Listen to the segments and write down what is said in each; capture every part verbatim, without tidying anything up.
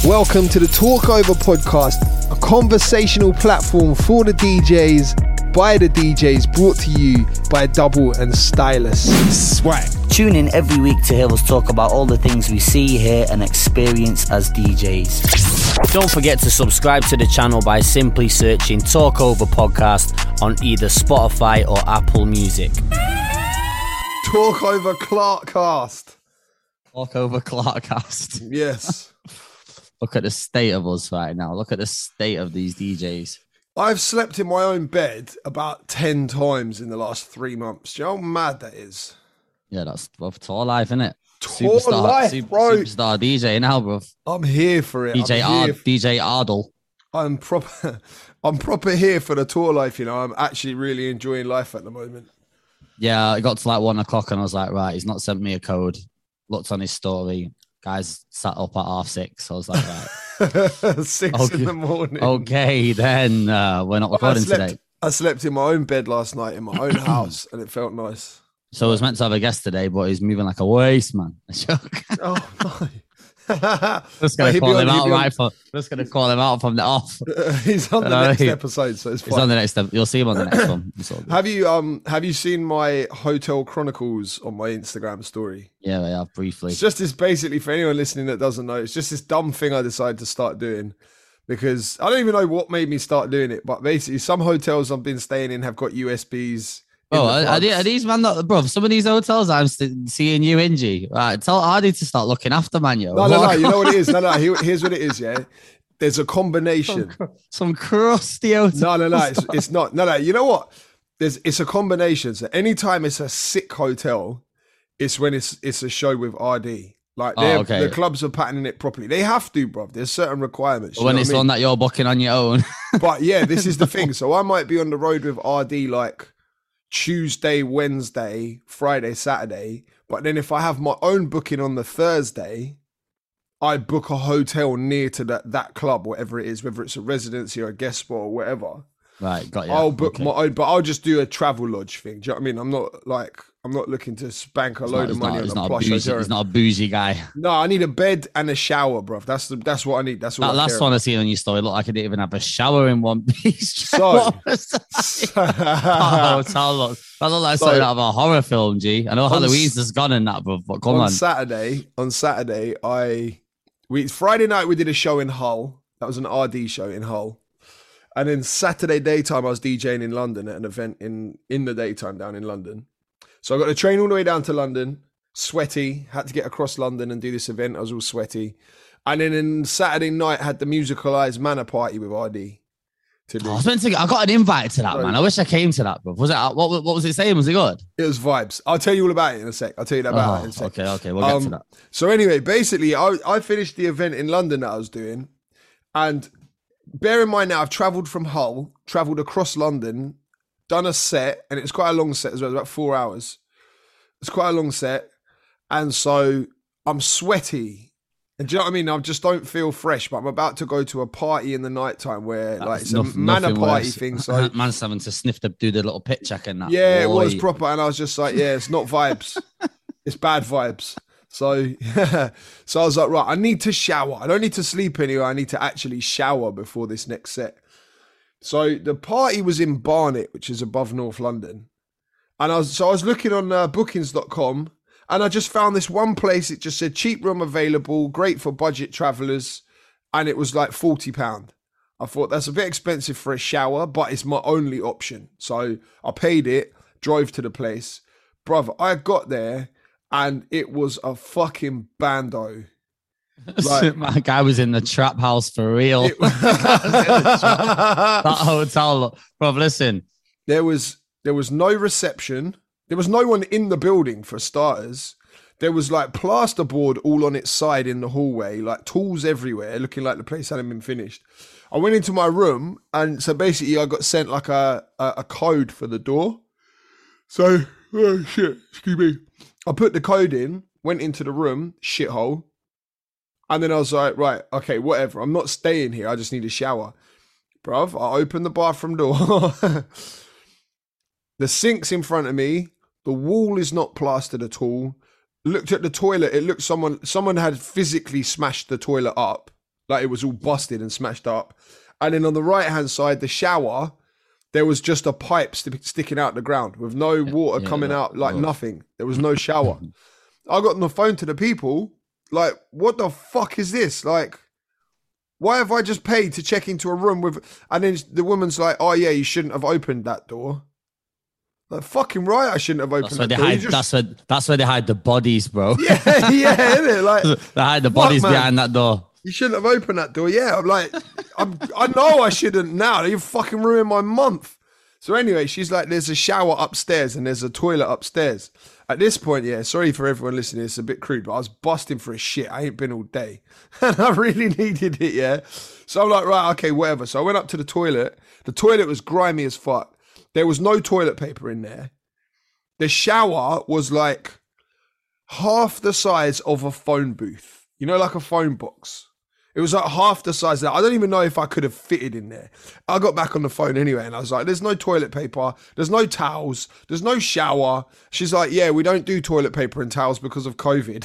Welcome to the Talk Over podcast, a conversational platform for the D Js, by the D Js, brought to you by Double and Stylus. Swag. Tune in every week to hear us talk about all the things we see, hear and experience as D Js. Don't forget to subscribe to the channel by simply searching Talk Over Podcast on either Spotify or Apple Music. Talk Over Clarkcast. Talk Over Clarkcast. Yes. Look at the state of us right now. Look at the state of these D Js. I've slept in my own bed about ten times in the last three months. Do you know how mad that is? Yeah, that's well, tour life, isn't it? Tour superstar, life, super, bro. Superstar D J now, bro. I'm here for it. D J I'm Ard, here f- D J Ardle. I'm proper. I'm proper here for the tour life. You know, I'm actually really enjoying life at the moment. Yeah, it got to like one o'clock and I was like, right, he's not sent me a code. Looked on his story. Guys sat up at half six. I was like, right. Six okay. in the morning. Okay, then uh, we're not recording I slept, today. I slept in my own bed last night in my own house and it felt nice. So I was meant to have a guest today, but he's moving like a waste, man. A joke. Oh, no. Just gonna Wait, call on, him out on. right from. Just gonna call him out from the off. Uh, he's on the Uh, next he- episode, so it's He's fine. on the next. You'll see him on the next one. It's all good. Have you um have you seen my Hotel Chronicles on my Instagram story? Yeah, yeah, briefly. It's just this, basically, for anyone listening that doesn't know, it's just this dumb thing I decided to start doing because I don't even know what made me start doing it, but basically some hotels I've been staying in have got U S Bs. in Oh, the are, are, plugs. they- are these man not, bro? Some of these hotels I'm st- seeing you in G. Right, tell Hardy to start looking after man, yo. No, no, no. You know what it is? No, no. Here- Here's what it is. Yeah, there's a combination. Some crusty hotels. No, no, no. It's, it's not. No, no. You know what? There's. It's a combination. So anytime it's a sick hotel, it's when it's it's a show with R D. Like Oh, they're okay. the clubs are patterning it properly. They have to, bro. There's certain requirements. you When know it's what I one mean? that you're booking on your own. But yeah, this is the thing. So I might be on the road with R D like Tuesday, Wednesday, Friday, Saturday. But then if I have my own booking on the Thursday, I book a hotel near to that, that club, whatever it is, whether it's a residency or a guest spot or whatever. Right, got you. I'll book Okay. my own, but I'll just do a travel lodge thing. Do you know what I mean? I'm not like, I'm not looking to spank a He's load not, of he's money not, on he's a not a plush bougie. hotel. He's not a bougie guy. No, I need a bed and a shower, bro. That's the, that's what I need. That's what That I last care one I about. seen on your story looked like I didn't even have a shower in one piece. So- What was that? Oh, hotel look. That looked like So- something out of a horror film, G. I know On Halloween's s- just gone in that, bro, but come on on. Saturday, on Saturday, I we Friday night we did a show in Hull. That was an R D show in Hull. And then Saturday daytime I was DJing in London at an event in in the daytime down in London. So I got a train all the way down to London, sweaty, had to get across London and do this event. I was all sweaty. And then on Saturday night had the Musicalized Manor party with R D to do. I was meant to. I got an invite to that, Right. man. I wish I came to that, bro. Was it? What? What was it saying? Was it good? It was vibes. I'll tell you all about it in a sec. I'll tell you that about Oh, it in a sec. okay, okay, we'll get Um, to that. So anyway, basically, I, I finished the event in London that I was doing, and bear in mind now, I've travelled from Hull, travelled across London, done a set, and it was quite a long set as well, it was about four hours. It's quite a long set, and so I'm sweaty. And do you know what I mean? I just don't feel fresh, but I'm about to go to a party in the nighttime where like it's Noth- a manor nothing party worse. thing. So Man's having to sniff to do the little pit check and that. yeah, it was Boy. proper, and I was just like, yeah, it's not vibes, it's bad vibes. So, so I was like, right, I need to shower. I don't need to sleep anywhere. I need to actually shower before this next set. So the party was in Barnet, which is above North London, and I was so I was looking on uh, bookings dot com, and I just found this one place. It just said cheap room available, great for budget travellers, and it was like forty pound. I thought that's a bit expensive for a shower, but it's my only option. So I paid it, drove to the place. Brother, I got there and it was a fucking bando. Like- My guy was in the trap house for real. It- that hotel, bro. Listen, there was there was no reception. There was no one in the building for starters. There was like plasterboard all on its side in the hallway, like tools everywhere, looking like the place hadn't been finished. I went into my room, and so basically I got sent like a a, a code for the door. So, oh shit, excuse me. I put the code in, went into the room, shithole, and then I was like, right, okay, whatever. I'm not staying here. I just need a shower. Bruv, I opened the bathroom door. The sink's in front of me. The wall is not plastered at all. Looked at the toilet. It looked someone someone had physically smashed the toilet up. like it was all busted and smashed up. And then on the right hand side, the shower, there was just a pipe st- sticking out the ground with no water yeah, coming like, out, like oh. nothing. There was no shower. I got on the phone to the people, like, what the fuck is this? Like, why have I just paid to check into a room with, and then the woman's like, oh yeah, you shouldn't have opened that door. Like, fucking right, I shouldn't have opened That's where that they door. hide. Just... That's where. That's where they hide the bodies, bro. Yeah, yeah, innit? Like, they hide the what, bodies man? behind that door. You shouldn't have opened that door. Yeah, I'm like, I'm, I know I shouldn't now. You fucking ruined my month. So anyway, she's like, there's a shower upstairs and there's a toilet upstairs. At this point, yeah, sorry for everyone listening. It's a bit crude, but I was busting for a shit. I ain't been all day. And I really needed it, yeah. So I'm like, right, okay, whatever. So I went up to the toilet. The toilet was grimy as fuck. There was no toilet paper in there. The shower was like half the size of a phone booth. You know, like a phone box. It was like half the size of that. I don't even know if I could have fitted in there. I got back on the phone anyway and I was like, there's no toilet paper. There's no towels. There's no shower. She's like, yeah, we don't do toilet paper and towels because of COVID.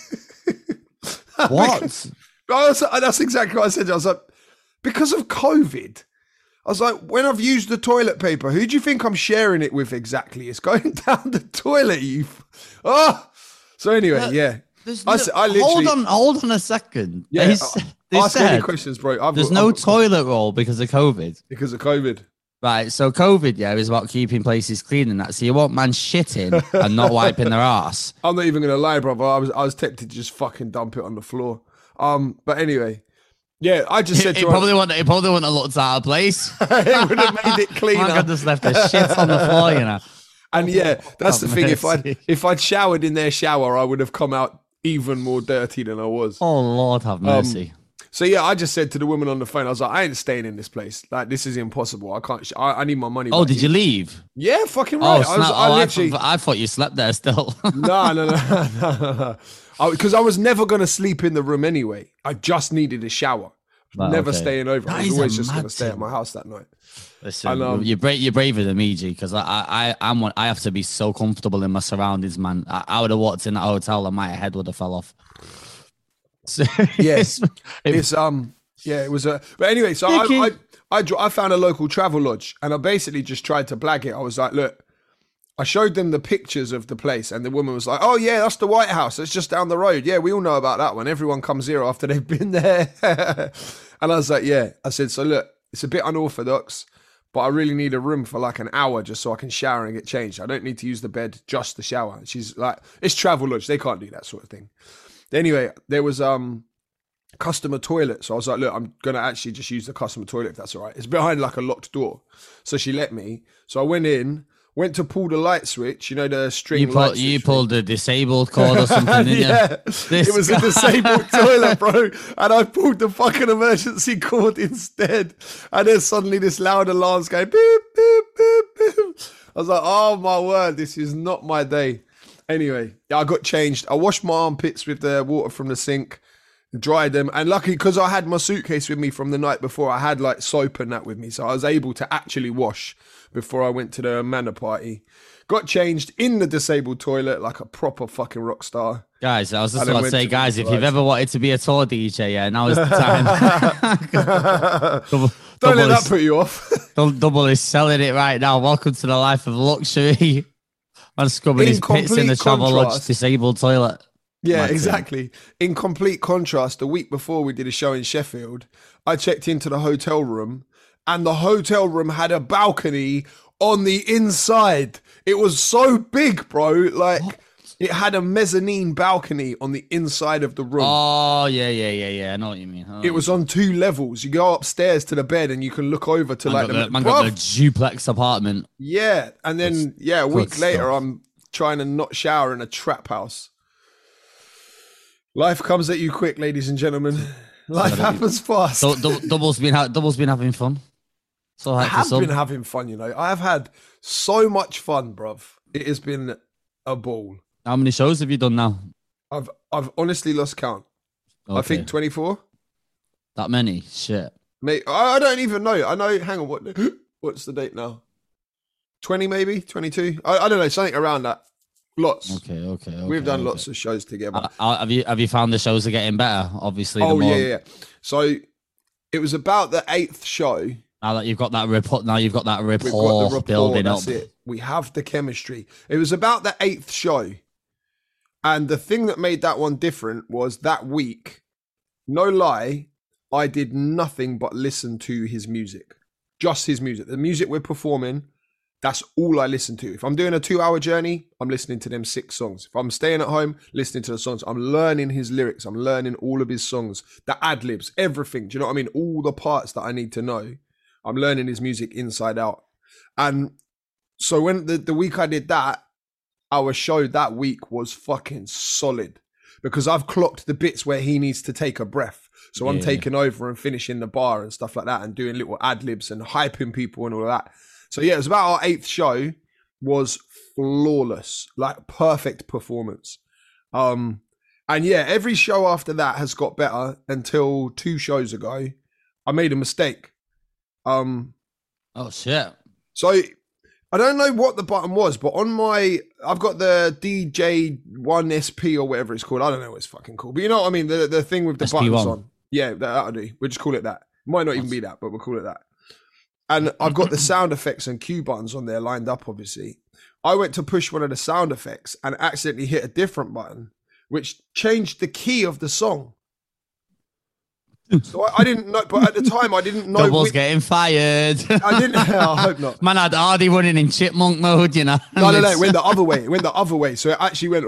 What? Because, I was, that's exactly what I said. I was like, because of COVID. I was like, when I've used the toilet paper, who do you think I'm sharing it with exactly? It's going down the toilet, you... F- oh! So anyway, Uh, yeah. There's I no- said- I literally- hold on, hold on a second. Yeah, They, uh, s- they Ask any said questions, bro. I've there's got- no I've got- toilet roll because of COVID. Because of COVID. Right, so COVID, yeah, is about keeping places clean and that. So you want man shitting and not wiping their ass. I'm not even going to lie, brother. I was I was tempted to just fucking dump it on the floor. Um, But anyway, yeah, I just said It, to it her, probably wouldn't. It probably wouldn't have looked out of place. it would have made it cleaner. Man could just left the shit on the floor, you know. And yeah, that's Oh, the thing. If I'd mercy. if I'd showered in their shower, I would have come out even more dirty than I was. Oh Lord, have mercy. So yeah, I just said to the woman on the phone, I was like, I ain't staying in this place. Like, this is impossible. I can't. Sh- I, I need my money. oh, back. did you leave? Yeah, fucking Oh, right. I, was, snap. I oh I, literally. thought, I thought you slept there still. No, no, no, no, no. Because I, I was never going to sleep in the room anyway. I just needed a shower. Right, never okay. staying over. That I was is a always just going mad to stay at thing. my house that night. Listen, And, um, you're, bra- you're braver than me, G, because I, I, I, I'm one, I have to be so comfortable in my surroundings, man. I, I would have walked in that hotel and my head would have fell off. So, Yes. it- It's um yeah, it was a but anyway, so I, Vicky. I I dr- I found a local travel lodge and I basically just tried to blag it. I was like, look, I showed them the pictures of the place and the woman was like, oh yeah, that's the White House. It's just down the road. Yeah, we all know about that one. Everyone comes here after they've been there. And I was like, yeah. I said, so look, it's a bit unorthodox, but I really need a room for like an hour just so I can shower and get changed. I don't need to use the bed, just the shower. And she's like, it's travel lodge. They can't do that sort of thing. Anyway, there was um customer toilet. So I was like, look, I'm going to actually just use the customer toilet if that's all right. It's behind like a locked door. So she let me. So I went in, went to pull the light switch, you know, the string you, light pull, you switch pulled the disabled cord or something, didn't yeah, you? This it was guy. a disabled toilet, bro. And I pulled the fucking emergency cord instead. And then suddenly this loud alarm's going beep, beep, beep, beep. I was like, oh my word, this is not my day. Anyway, yeah, I got changed. I washed my armpits with the water from the sink, dried them. And luckily, because I had my suitcase with me from the night before, I had like soap and that with me. So I was able to actually wash before I went to the manor party. Got changed in the disabled toilet like a proper fucking rock star. Guys, I was just And then about to went say, to the guys, if you've garage. ever wanted to be a tour D J, yeah, now is the time. double, Don't double let that is, put you off. double, double is selling it right now. Welcome to the life of luxury. Man scrubbing In his pits in the complete travel lodge contrast- disabled toilet. Yeah, Mad thing. exactly. In complete contrast, the week before we did a show in Sheffield, I checked into the hotel room and the hotel room had a balcony on the inside. It was so big, bro. Like, it had a mezzanine balcony on the inside of the room. Oh, yeah, yeah, yeah, yeah. I know what you mean. I know It was on two levels. You go upstairs to the bed and you can look over to Man like got the, the, man got the Bruv, duplex apartment. yeah. And then, yeah, a week good later, stuff. I'm trying to not shower in a trap house. Life comes at you quick, ladies and gentlemen. Life happens fast. So, dou- double's been ha- double's been having fun. So I hyped have us up. been having fun, you know. I have had so much fun, bruv. It has been a ball. How many shows have you done now? I've I've honestly lost count. I Okay. think twenty-four. That many? Shit. Mate, I I don't even know. I know. Hang on, what? What's the date now? Twenty, maybe twenty-two. I, I don't know. Something around that. Lots. Okay, okay. okay We've done okay. lots of shows together. Uh, uh, have you have you found the shows are getting better? Obviously. Oh the more, yeah, yeah. So it was about the eighth show. Now that you've got that rapport, now you've got that rapport, We've got the rapport building that's up. It. We have the chemistry. It was about the eighth show, and the thing that made that one different was that week. No lie, I did nothing but listen to his music, just his music. The music we're performing. That's all I listen to. If I'm doing a two-hour journey, I'm listening to them six songs. If I'm staying at home, listening to the songs, I'm learning his lyrics. I'm learning all of his songs, the ad-libs, everything. Do you know what I mean? All the parts that I need to know. I'm learning his music inside out. And so when the, the week I did that, our show that week was fucking solid because I've clocked the bits where he needs to take a breath. So I'm yeah. taking over and finishing the bar and stuff like that and doing little ad-libs and hyping people and all of that. So yeah, it was about our eighth show, was flawless, like perfect performance. Um, and yeah, every show after that has got better until two shows ago, I made a mistake. Um, oh shit. So I don't know what the button was, but on my, I've got the D J one S P or whatever it's called. I don't know what it's fucking called, but you know what I mean? The, the thing with the S P one. buttons on. Yeah, that'll do. We'll just call it that. It might not even be that, but we'll call it that. And I've got the sound effects and cue buttons on there lined up, obviously. I went to push one of the sound effects and accidentally hit a different button, which changed the key of the song. So I, I didn't know, but at the time I didn't know. Double's which, getting fired. I didn't. I hope not. Man had Hardy running in chipmunk mode, you know. No, no, no. It went the other way. It went the other way. So it actually went.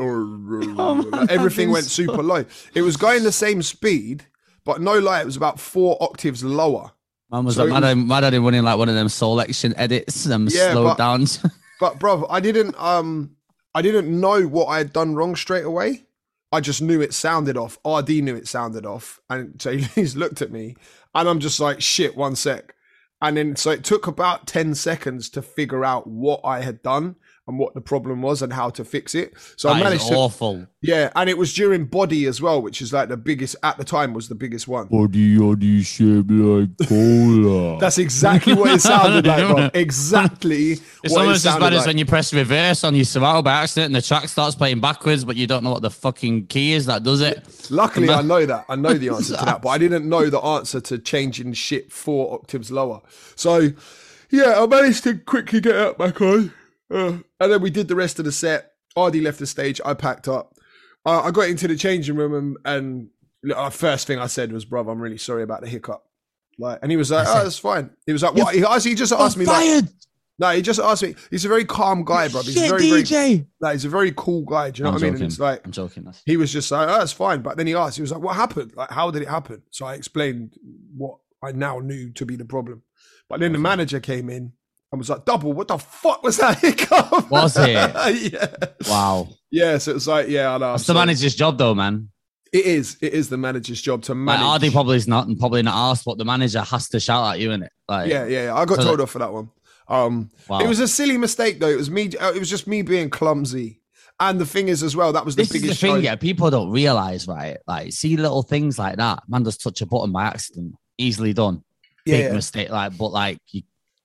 Oh, like everything went super low. It was going the same speed, but no lie, it was about four octaves lower. Man was So like, it mad, was- mad had him running like one of them selection edits, them Yeah, slowed but- downs. But bro, I didn't. Um, I didn't know what I had done wrong straight away. I just knew it sounded off. R D knew it sounded off, and so he's looked at me, and I'm just like, shit, one sec. And then so it took about ten seconds to figure out what I had done and what the problem was and how to fix it. So I That managed is to. awful. Yeah, and it was during body as well, which is like the biggest at the time was the biggest one. Body oddy shaped like cola. That's exactly what it sounded like, bro. Exactly. It's what it almost as sounded bad as like. when you press reverse on your Serato by accident and the track starts playing backwards, but you don't know what the fucking key is that does it. Luckily, I know that. I know the answer to that, but I didn't know the answer to changing shit four octaves lower. So, yeah, I managed to quickly get up back on. Uh, and then we did the rest of the set. Ardy left the stage. I packed up. Uh, I got into the changing room and, and the first thing I said was, "Bruv, I'm really sorry about the hiccup." Like, and he was like, "Oh, that's fine." He was like, "What?" He, asked, he just asked me, like, fired. no, he just asked me. He's a very calm guy, bro. He's Shit, very, D J. very, like, he's a very cool guy. Do you know I'm what I mean? joking. And it's like, I'm joking. That's- he was just like, oh, that's fine. But then he asked, he was like, what happened? Like, how did it happen? So I explained what I now knew to be the problem. But then the manager came in and was like, Double, what the fuck was that hiccup? Was it? yeah. Wow. Yeah, so it was like, yeah, I know. That's the So manager's job, though, man. It is. It is the manager's job to Like, manage. Hardy probably is not, and probably not asked, but the manager has to shout at you, innit? Like, yeah, yeah, yeah. I got So told that- off for that one. Um, Wow. It was a silly mistake, though. It was me. It was just me being clumsy. And the thing is, as well, that was the This is the biggest thing, show. yeah. People don't realize, right? Like, see little things like that. Man just touch a button by accident, easily done. Big Yeah. mistake, like, but like, you,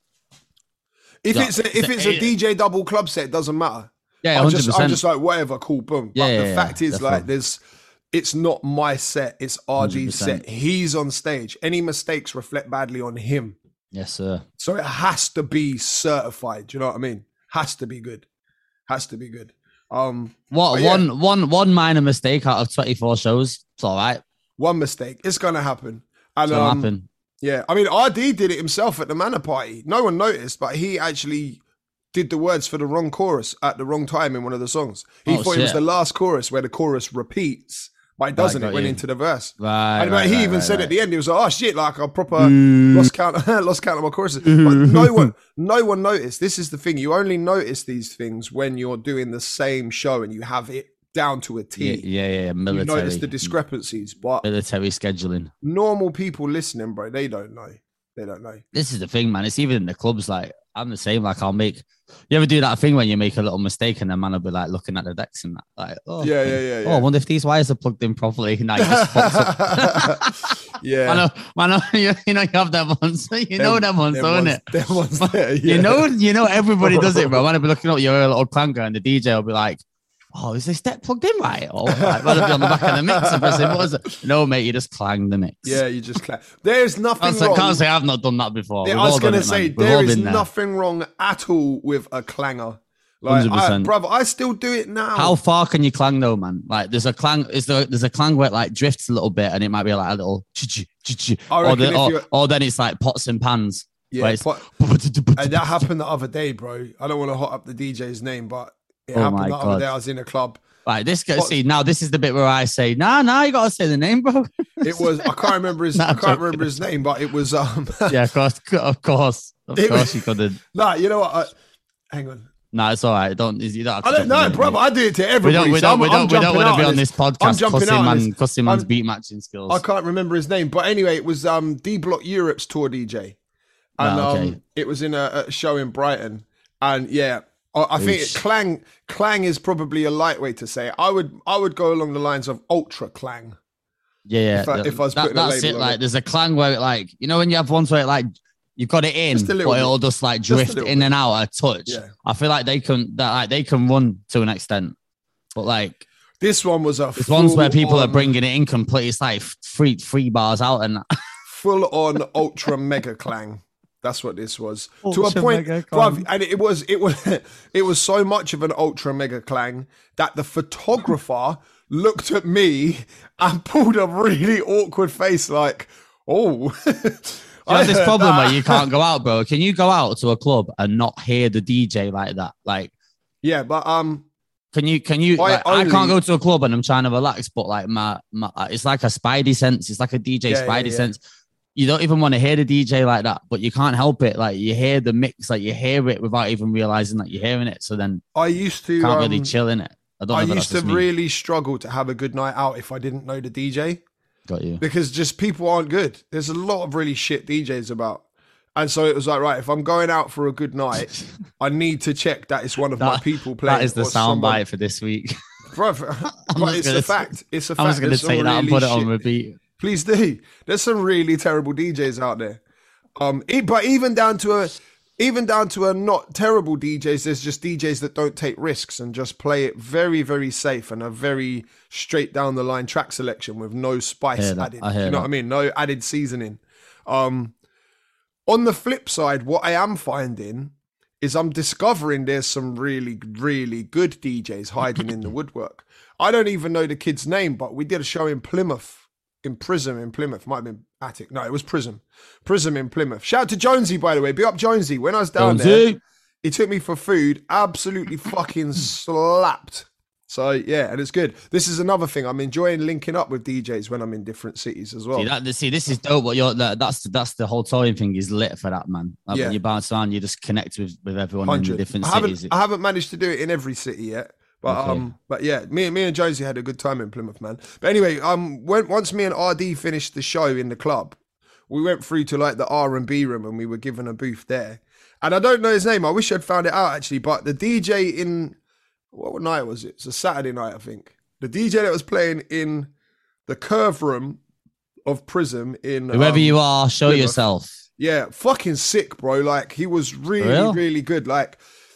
If Yeah. it's a, if it's a D J double club set, it doesn't matter. yeah, I'm hundred just, I'm percent. just like, whatever, cool, boom. Yeah, but yeah, the yeah, fact is, definitely. like, there's, it's not my set, it's R D's one hundred percent. set. He's on stage. Any mistakes reflect badly on him. Yes, sir. So it has to be certified. Do you know what I mean? Has to be good. Has to be good. Um, What But yeah. one one one minor mistake out of twenty-four shows? It's all right. one mistake. It's gonna happen. And It's gonna um, happen. yeah, I mean, R D did it himself at the Manor Party. No one noticed, but he actually did the words for the wrong chorus at the wrong time in one of the songs. He Oh, thought it was shit. the last chorus where the chorus repeats, but it doesn't. got It went you. into the verse. Right. And right, he right, even right, said right. at the end, he was like, "Oh shit, like I proper lost count, lost count of my choruses." But no one, no one noticed. This is the thing: you only notice these things when you're doing the same show and you have it down to a Yeah, T. yeah, yeah. You Military. notice the discrepancies, but military scheduling. normal people listening, bro, they don't know. They don't know. This is the thing, man. It's even in the clubs. Like, I'm the same. Like, I'll make. You ever do that thing when you make a little mistake and the man will be like looking at the decks and that, like, oh, Yeah, yeah, yeah, Oh, I yeah. wonder if these wires are plugged in properly. Now you just fucks up. yeah. I know, I know. You, you know, you have them ones. You know them ones, them don't ones- it? them ones there, yeah. You know, you know, everybody does it, bro. Man, I'll be looking up your little clanker and the D J will be like, oh, is this deck plugged in right? Or like, will it be on the back of the mix? And pressing, what is it? No, mate, you just clang the mix. Yeah, you just clang. There's nothing I wrong. can't say I've not done that before. Yeah, We've I was all going done to it, say, man. We've there all is been there. nothing wrong at all with a clanger. Like, one hundred percent. I, brother, I still do it now. How far can you clang though, man? Like, there's a clang. Is there? There's a clang where it like drifts a little bit, and it might be like a little, I or, reckon the, if or, you're- or then it's like pots and pans. Yeah, where it's- pot- and that happened the other day, bro. I don't want to hot up the D J's name, but it Oh happened my the other God. day. I was in a club. Right, this guy. Pots- See, now this is the bit where I say, nah, nah, you gotta say the name, bro. It was I can't remember his Nah, I I'm can't joking. remember his name, but it was um. Yeah, of course, of course, of It course, was- you couldn't. Nah, you know what? I, hang on. No, it's all right. Don't you don't have to I don't jump know, in, brother. mate. I do it to We everybody. don't, we so don't, I'm, we I'm don't, we don't jumping want out to be of on this I'm podcast jumping cussing out of man, this. cussing man's I'm- beat matching skills. I can't remember his name, but anyway, it was um D Block Europe's tour D J, and Ah, okay. um it was in a, a show in Brighton, and yeah, I, I think it, Oosh. clang clang is probably a light way to say it. I would I would go along the lines of ultra clang. Yeah, If I- yeah. if I was That- putting a that's label it. on Like, it. there's a clang where it, like, you know, when you have ones where it, like, you've got it in, Just a little but it'll bit. just like Just a drift little in bit. and out a touch. Yeah. I feel like they can, that like they can run to an extent, but like This one was a there's ones where full people are on- bringing it in complete. It's like three three bars out and full on ultra mega clang. That's what this was to a Ultra point, mega clang. bruv, and it was it was it was so much of an ultra mega clang that the photographer looked at me and pulled a really awkward face, like, "Oh." You have this heard problem that. where you can't go out, bro. Can you go out to a club and not hear the D J like that? Like, Yeah, but um, can you? Can you? I Like, I only- can't go to a club and I'm trying to relax, but like my, my it's like a spidey sense. It's like a D J Yeah, yeah, spidey yeah. sense. You don't even want to hear the D J like that, but you can't help it. Like you hear the mix, like you hear it without even realizing that you're hearing it. So then I used to you can't um, really chill in it. I don't know I if that's used to just me. really struggle to have a good night out if I didn't know the D J. Got you. Because just people aren't good. There's a lot of really shit D Js about. And so it was like, right, if I'm going out for a good night, I need to check that it's one of my That- people playing. That is the or someone- soundbite for this week. Bruv, I'm but just it's gonna a say- fact. It's a fact. I'm just going to There's some take that and really put it on shit- repeat. Please do. There's some really terrible D Js out there. Um, e- but even down to a, even down to a not terrible D Js, there's just D Js that don't take risks and just play it very, very safe and a very straight down the line track selection with no spice hear that. added. I hear you know that. what I mean? No added seasoning. Um, on the flip side, what I am finding is I'm discovering there's some really, really good D Js hiding in the woodwork. I don't even know the kid's name, but we did a show in Plymouth, in Prism in Plymouth. Might have been Attic. No, it was Prism. Prism in Plymouth. Shout out to Jonesy, by the way. Be up Jonesy. When I was down there, Jonesy. he took me for food. Absolutely fucking slapped. So yeah, and it's good. This is another thing. I'm enjoying linking up with D Js when I'm in different cities as well. See, that, see, this is dope. What you're that, that's that's the whole touring thing is lit for that, man. Like Yeah. when you bounce around, you just connect with, with everyone in the one hundred. different I haven't, cities. I haven't managed to do it in every city yet. But Okay. um, but yeah, me, me and Jonesy had a good time in Plymouth, man. But anyway, um, when once me and R D finished the show in the club, we went through to like the R and B room and we were given a booth there. And I don't know his name. I wish I'd found it out actually. But the D J in what night was it? It's a Saturday night, I think. The D J that was playing in the Curve Room of Prism in Whoever um, you are, show Plymouth. yourself. Yeah, fucking sick, bro. Like he was really, real? really good. Like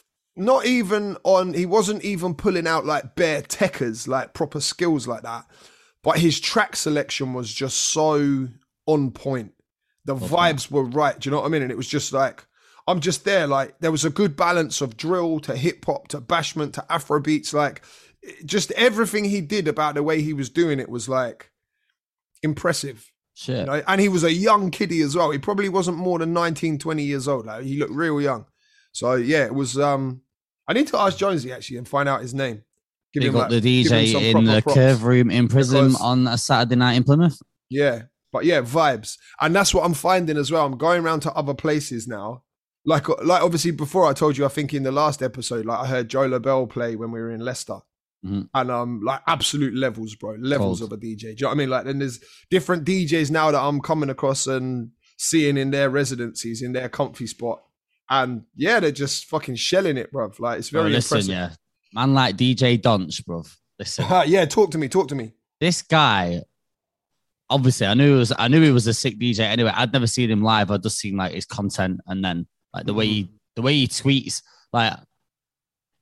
not even on, he wasn't even pulling out like bare techers, like proper skills like that. But his track selection was just so on point. The vibes were right. Do you know what I mean? And it was just like, I'm just there. Like there was a good balance of drill to hip hop to bashment to Afro beats. Like just everything he did about the way he was doing it was like impressive. Shit. You know? And he was a young kiddie as well. He probably wasn't more than nineteen, twenty years old. Like, he looked real young. So yeah, it was, um, I need to ask Jonesy actually and find out his name. Give They him, got like, the give him D some J in proper the props. Curve Room in Prism Because- on a Saturday night in Plymouth. Yeah. But yeah, vibes. And that's what I'm finding as well. I'm going around to other places now. Like, like obviously before I told you, I think in the last episode, like I heard Joe LaBelle play when we were in Leicester. Mhm. And um, like absolute levels, bro. Levels Cold. of a D J. Do you know what I mean? Like, then there's different D Js now that I'm coming across and seeing in their residencies, in their comfy spot. And yeah, they're just fucking shelling it, bro. Like, it's Bro, very listen, impressive. yeah. Man like D J Donch, bruv. Listen. yeah, talk to me, talk to me. This guy, obviously, I knew it was. I knew he was a sick D J. Anyway, I'd never seen him live. I'd just seen like his content, and then like the way he, the way he tweets. Like,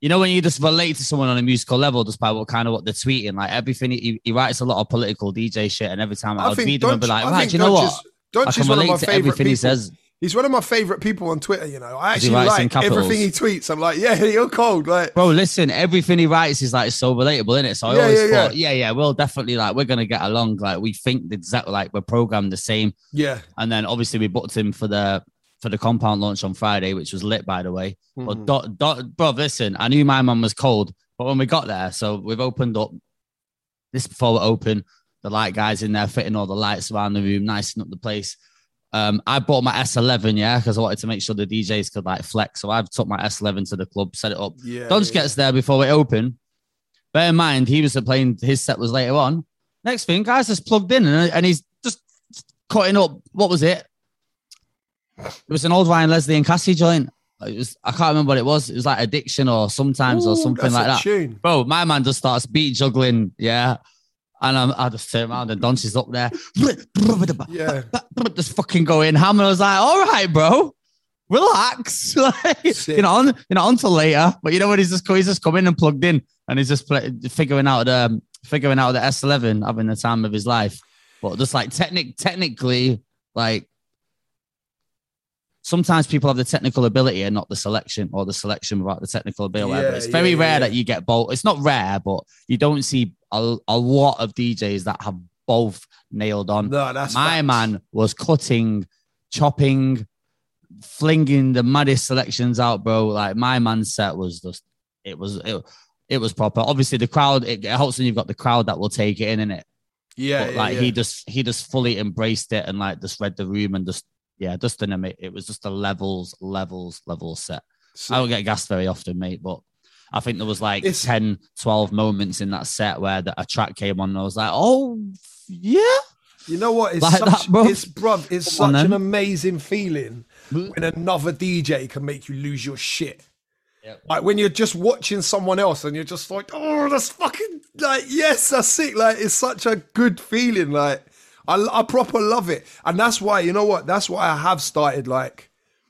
You know, when you just relate to someone on a musical level, just by what kind of what they're tweeting, like everything, he, he writes a lot of political D J shit, and every time I, I would read him and be like, right, do you know what? Don't I can one of relate my to favorite everything people. he says. He's one of my favorite people on Twitter, you know. I actually he like everything he tweets. I'm like, yeah, you're cold. Like, bro, listen, everything he writes is like so relatable, isn't it? So I yeah, always yeah, thought, yeah. yeah, yeah, we'll definitely like, we're going to get along. Like, we think exactly like we're programmed the same. Yeah. And then obviously we booked him for the for the compound launch on Friday, which was lit, by the way. Mm-hmm. But, dot, dot, bro, listen, I knew my man was cold, but when we got there, so we've opened up this before we open, the light guys in there fitting all the lights around the room, nicing up the place. Um, I bought my S eleven, yeah, because I wanted to make sure the D Js could like flex. So I've took my S eleven to the club, set it up. Yeah, Dunge yeah, gets there before we open. Bear in mind, he was playing, his set was later on. Next thing, guys just plugged in and, and he's just cutting up. What was it? It was an old Ryan Leslie and Cassie joint. It was, I can't remember what it was. It was like Addiction or Sometimes Ooh, or something like that. Tune. Bro, my man just starts beat juggling, yeah. And I'm, I just turn around and Donch is up there. Yeah. Just fucking going ham. And I was like, all right, bro, relax. Like, you're not on, you're not on till later. But you know what? He's just, he's just come in and plugged in and he's just play, figuring out the, figuring out the S eleven, having the time of his life. But just like technic, technically, like, sometimes people have the technical ability and not the selection, or the selection without the technical ability. Yeah, it's very yeah, rare yeah. that you get both. It's not rare, but you don't see a, a lot of D Js that have both nailed on. No, that's My facts. man was cutting, chopping, flinging the maddest selections out, bro. Like my man's set was just, it was, it, it was proper. Obviously the crowd, it, it helps when you've got the crowd that will take it in, innit? Yeah. But like yeah. he just, he just fully embraced it and like just read the room and just, yeah, just an amazing. It was just a levels, levels, levels set. So, I don't get gassed very often, mate, but I think there was like it's, ten, twelve moments in that set where the, a track came on and I was like, oh, yeah. You know what? It's like such, that, bro. It's, bruv, it's Come such on, an amazing feeling when another D J can make you lose your shit. Yep. Like when you're just watching someone else and you're just like, oh, that's fucking, like, yes, that's sick. Like, it's such a good feeling. Like, I, I proper love it. And that's why, you know what? That's why I have started like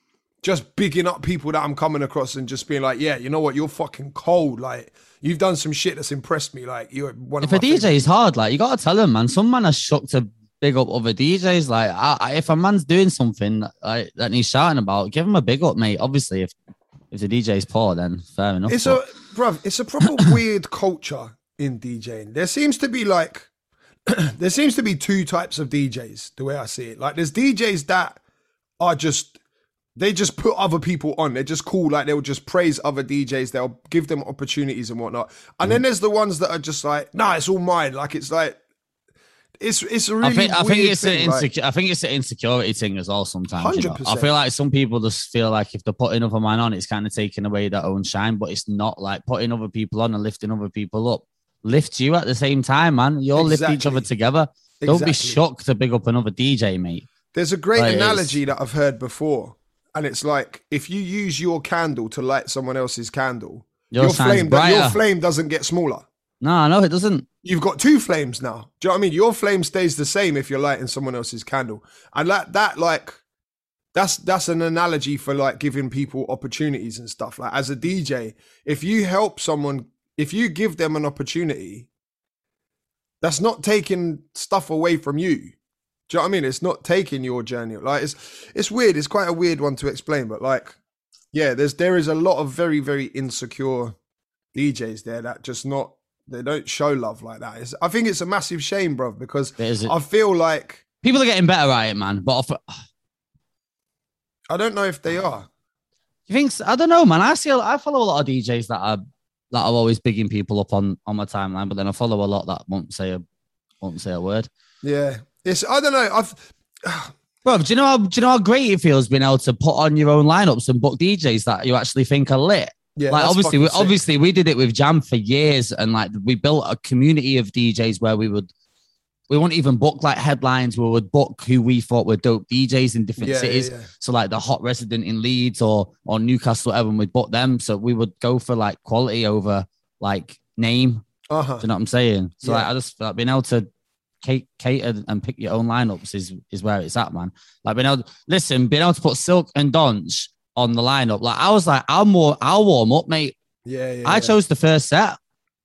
just bigging up people that I'm coming across and just being like, yeah, you know what? You're fucking cold. Like you've done some shit that's impressed me. Like you're one of if my a D J favorites. is hard, like you got to tell him, man. Some man are shook to big up other D Js. Like I, I, if a man's doing something like, that he's shouting about, give him a big up, mate. Obviously, if, if the D J's poor, then fair enough. It's but. a, bruv, it's a proper weird culture in DJing. There seems to be like, there seems to be two types of D Js, the way I see it. Like there's D Js that are just, they just put other people on. They're just cool. Like they'll just praise other D Js. They'll give them opportunities and whatnot. And mm. then there's the ones that are just like, nah, it's all mine. Like it's like, it's it's a really I think, I weird think it's thing, an insecure, like, I think it's an insecurity thing as well sometimes. You know? one hundred percent. I feel like some people just feel like if they're putting other man on, it's kind of taking away their own shine, but it's not. Like putting other people on and lifting other people up lifts you at the same time, man. You all Exactly. lift each other together. Don't Exactly. be shocked to big up another D J, mate. There's a great Like, analogy that I've heard before. And it's like, if you use your candle to light someone else's candle, Your your shine's flame, brighter. your flame doesn't get smaller. No, no, it doesn't. You've got two flames now. Do you know what I mean? Your flame stays the same if you're lighting someone else's candle. And that, that like, that's that's an analogy for like giving people opportunities and stuff. Like as a D J, if you help someone, if you give them an opportunity, that's not taking stuff away from you. Do you know what I mean? It's not taking your journey. Like it's it's weird. It's quite a weird one to explain, but like, yeah, there's there is a lot of very, very insecure D Js there that just not, they don't show love like that. It's, I think it's a massive shame, bro, because I feel like people are getting better at it, man. But offer, I don't know if they are. You think? I don't know, man. I see. I follow a lot of D Js that are that are always bigging people up on, on my timeline, but then I follow a lot that won't say a won't say a word. Yeah, it's. I don't know. I've. Bro, do you know how do you know how great it feels being able to put on your own lineups and book D Js that you actually think are lit? Yeah, like obviously, we, sick. obviously we did it with Jam for years, and like we built a community of D Js where we would we wouldn't even book like headlines. We would book who we thought were dope D Js in different yeah, cities. Yeah, yeah. So like the hot resident in Leeds or or Newcastle, whatever, and we'd book them. So we would go for like quality over like name. Uh-huh. Do you know what I'm saying? So Yeah. like I just like being able to cater and pick your own lineups is is where it's at, man. Like being able to, listen, being able to put Silk and Donch on the lineup. Like I was like, I'll more, I'll warm up, mate. Yeah, yeah. I yeah. chose the first set.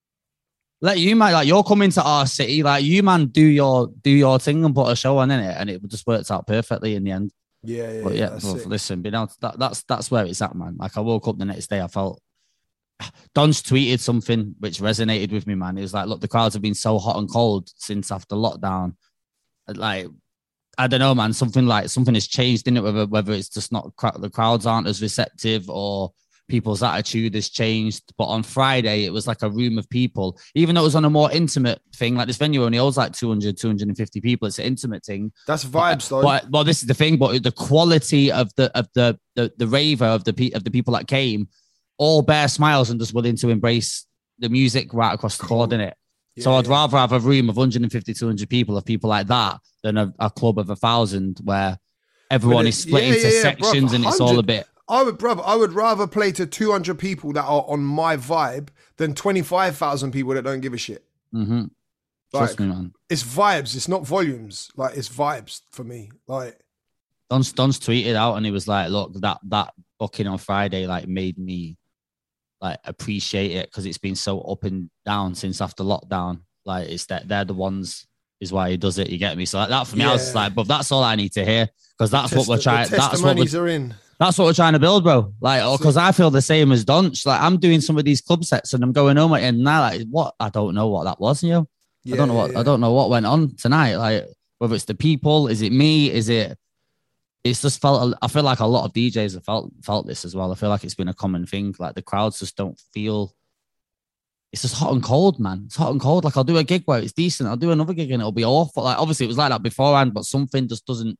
Let you man, like you're coming to our city, like you man do your do your thing and put a show on in it, and it just worked out perfectly in the end. Yeah, yeah. But yeah yeah, that's well, it. listen, but now that, that's that's where it's at, man. Like I woke up the next day, I felt Don's tweeted something which resonated with me, man. It was like, look, the crowds have been so hot and cold since after lockdown. Like, I don't know, man. Something like something has changed in it, whether whether it's just not the crowds aren't as receptive or people's attitude has changed. But on Friday, it was like a room of people, even though it was on a more intimate thing. Like this venue only holds like two hundred, two hundred fifty people. It's an intimate thing. That's vibes, though. But, well, this is the thing. But the quality of the of the the, the raver of the pe- of the people that came, all bare smiles and just willing to embrace the music right across the board, innit? Yeah, so I'd yeah. rather have a room of one hundred fifty, two hundred people of people like that than a, a club of a thousand where everyone it, is split yeah, into yeah, sections, bruv, and it's all a bit. I would, brother, I would rather play to two hundred people that are on my vibe than twenty-five thousand people that don't give a shit. Mm-hmm. Trust like, me, man. It's vibes. It's not volumes. Like, it's vibes for me. Like, Don's, Don's tweeted out and he was like, look, that, that booking on Friday, like, made me, like, appreciate it because it's been so up and down since after lockdown. Like, it's that they're the ones is why he does it. You get me? So, like, that for me, yeah. I was like, but that's all I need to hear because that's Test- what we're trying. That's what we're, are in. That's what we're trying to build, bro. Like, because I feel the same as Donch. Like, I'm doing some of these club sets and I'm going home at the end and now, like, what? I don't know what that was, you know? Yeah, I don't know what yeah. I don't know what went on tonight. Like, whether it's the people, is it me? Is it? It's just felt. I feel like a lot of D Js have felt felt this as well. I feel like it's been a common thing. Like the crowds just don't feel. It's just hot and cold, man. It's hot and cold. Like I'll do a gig where it's decent. I'll do another gig and it'll be awful. Like obviously it was like that beforehand, but something just doesn't.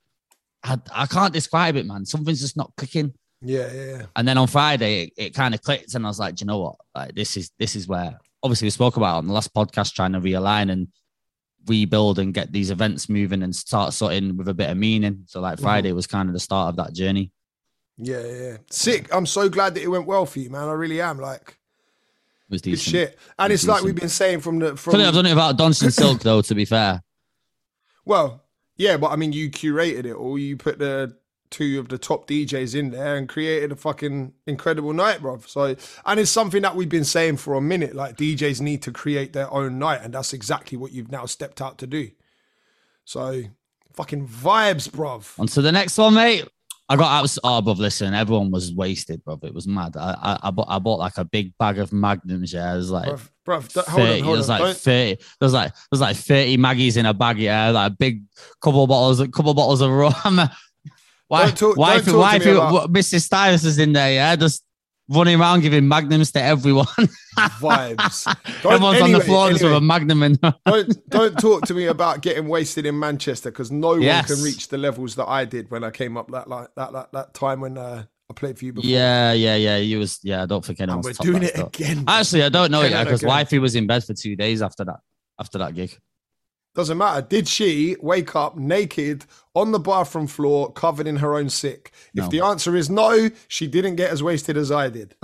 I, I can't describe it, man. Something's just not clicking. Yeah, yeah. yeah. And then on Friday, it, it kind of clicked, and I was like, do you know what? Like this is this is where obviously we spoke about it on the last podcast, trying to realign and rebuild and get these events moving and start sorting with a bit of meaning. So like Friday mm-hmm. was kind of the start of that journey. Yeah, yeah. Sick. I'm so glad that it went well for you, man. I really am. Like, it was good decent. shit. And it it's like decent. we've been saying from the from. I've done it about Donson Silk though. To be fair. Well, yeah, but I mean, you curated it all. You put the two of the top D Js in there and created a fucking incredible night, bro. So, and it's something that we've been saying for a minute. Like D Js need to create their own night, and that's exactly what you've now stepped out to do. So, fucking vibes, bruv. On to the next one, mate. I got out. Oh, bruv, listen, everyone was wasted, bruv. It was mad. I, I, I bought, I bought like a big bag of Magnums. Yeah, it was like, bruv, bruv th- hold thirty, on, hold there's on. like Don't... thirty. There's like, there's like thirty Maggies in a bag. Yeah, like a big couple of bottles, a couple of bottles of rum. Why? Don't talk, why? don't talk why? to me about... Missus Stylus is in there. Yeah, just running around giving Magnums to everyone. Vibes. Everyone's anyway, on the floor anyway, with a Magnum. In don't don't talk to me about getting wasted in Manchester because no yes. one can reach the levels that I did when I came up that like that that, that time when uh, I played for you before. Yeah, yeah, yeah. You was yeah. I don't think anyone's. And we're doing it stuff. again. Actually, I don't know again yet because again. wifey was in bed for two days after that. After that gig. Doesn't matter. Did she wake up naked on the bathroom floor, covered in her own sick? No. If the answer is no, she didn't get as wasted as I did.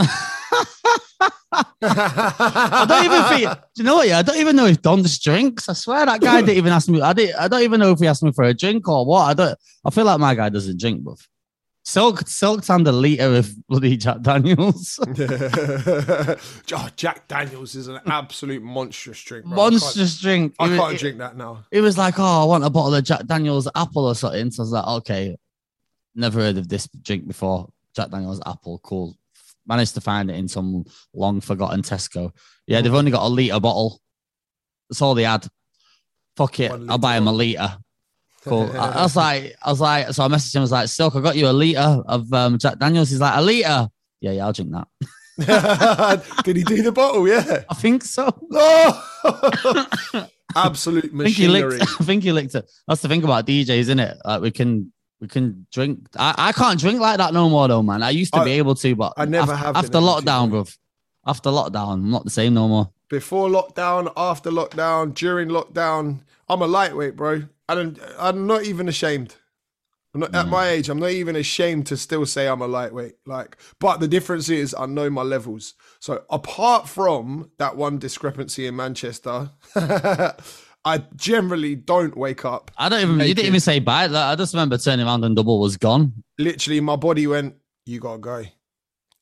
I don't even think. Do you know what? Yeah, I don't even know if Don just drinks. I swear that guy didn't even ask me. I did. I don't even know if he asked me for a drink or what. I don't. I feel like my guy doesn't drink, but Silk Silk's and a liter of bloody Jack Daniels. oh, Jack Daniels is an absolute monstrous drink. Bro. Monstrous I drink. I it, can't it, drink that now. It was like, oh, I want a bottle of Jack Daniels apple or something. So I was like, okay, never heard of this drink before. Jack Daniels apple, cool. Managed to find it in some long forgotten Tesco. Yeah, they've only got a litre bottle. That's all they had. Fuck it, I'll buy him a litre. Cool. I, I was like, I was like, so I messaged him. I was like, Silk, I got you a litre of um, Jack Daniels. He's like, a litre? Yeah, yeah, I'll drink that. Did he do the bottle? Yeah, I think so. Oh! Absolute machinery. I think he licked. I think he licked it. That's the thing about D Js, isn't it? Like we can. We can drink. I, I can't drink like that no more, though, man. I used to I, be able to, but I never after, have. After lockdown, bro. After lockdown, I'm not the same no more. Before lockdown, after lockdown, during lockdown, I'm a lightweight, bro. I don't. I'm not even ashamed. I'm not, mm. At my age, I'm not even ashamed to still say I'm a lightweight. Like, but the difference is I know my levels. So apart from that one discrepancy in Manchester. I generally don't wake up. I don't even, naked. You didn't even say bye. I just remember turning around and Double was gone. Literally, my body went, you gotta go.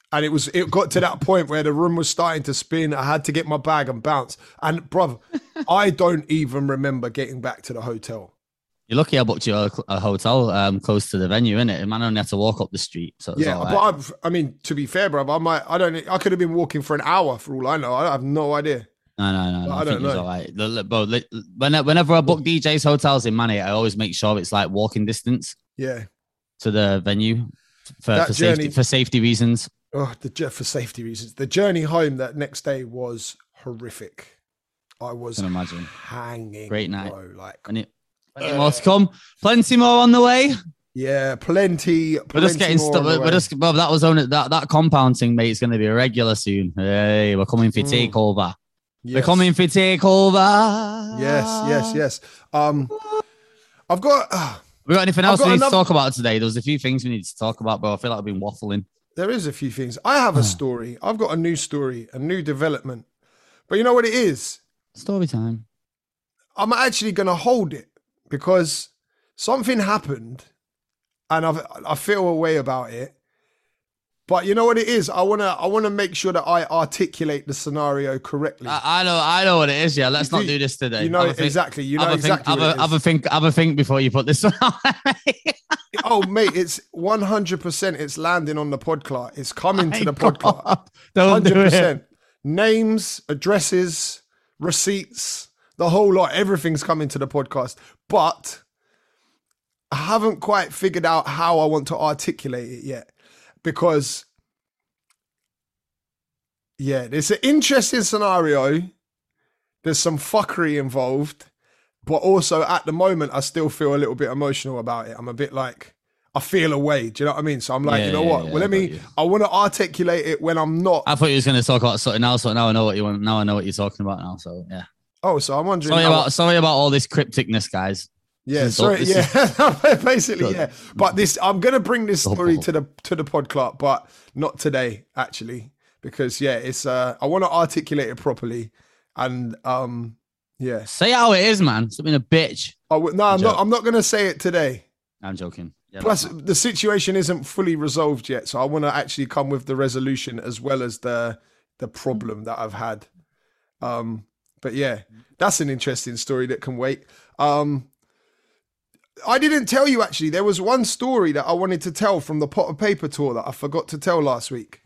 And it was it got to that point where the room was starting to spin. I had to get my bag and bounce. And bruv, I don't even remember getting back to the hotel. You're lucky I booked you a, a hotel um, close to the venue, innit? Man only had to walk up the street. So it was yeah, all right. but I've, I mean, to be fair, bruv, I might I don't I could have been walking for an hour for all I know. I have no idea. No, no, no. no. I, I, don't think it was know. all right. Look, look, bro, look, whenever, whenever I book D Js hotels in Manny, I always make sure it's like walking distance Yeah. to the venue for, That for, journey- safety, for safety reasons. Oh, the j- for safety reasons. The journey home that next day was horrific. I was Can imagine. hanging. Great night. Bro, like, Plenty, plenty more to come. Plenty more on the way. yeah, plenty. We're plenty just getting more stuck. on the We're, we're way. just, bro, that was only that that compound thing, mate. It's going to be a regular soon. Hey, we're coming for Mm. takeover. We're Yes. coming for takeover. Yes, yes, yes. Um, I've got. Uh, We got anything I've else got we need another- to talk about today? There was a few things we need to talk about, bro. I feel like I've been waffling. there is a few things. I have a story. I've got a new story, a new development. But you know what it is? Story time. I'm actually going to hold it because something happened, and I've, I feel a way about it. But you know what it is? I wanna I wanna make sure that I articulate the scenario correctly. I, I know, I know what it is. Yeah, let's You not do- do this today. you know Have a think- exactly. You know have a think- exactly. Have what a, it have a is. think. Have a think before you put this one out. Oh, mate, it's one hundred percent. It's landing on the podcast. It's coming to the podcast. God, Don't Hundred do it. percent. Names, addresses, receipts, the whole lot. Everything's coming to the podcast. But I haven't quite figured out how I want to articulate it yet, because yeah, it's an interesting scenario. There's some fuckery involved, but also at the moment, I still feel a little bit emotional about it. I'm a bit like, I feel away. Do you know what I mean? So I'm like, Yeah, you know yeah, what? yeah, well, I let got me, you. I want to articulate it when I'm not. I thought you was going to talk about something else, but now I know what you want. Now I know what you're talking about now. So yeah. Oh, so I'm wondering. Sorry how- about sorry about all this crypticness, guys. Yeah, This is sorry, dou- this yeah, basically, yeah. But this, I'm gonna bring this story Double. to the to the pod club, but not today, actually, because yeah, it's uh, I want to articulate it properly, and um, yeah. Say it how it is, man. Stop being a bitch. I w- no, I'm not. joke. I'm not gonna say it today. I'm joking. Yeah, Plus, that's not- the situation isn't fully resolved yet, so I want to actually come with the resolution as well as the the problem that I've had. Um, but yeah, that's an interesting story that can wait. Um, I didn't tell you actually. There was one story that I wanted to tell from the Pot of Paper tour that I forgot to tell last week,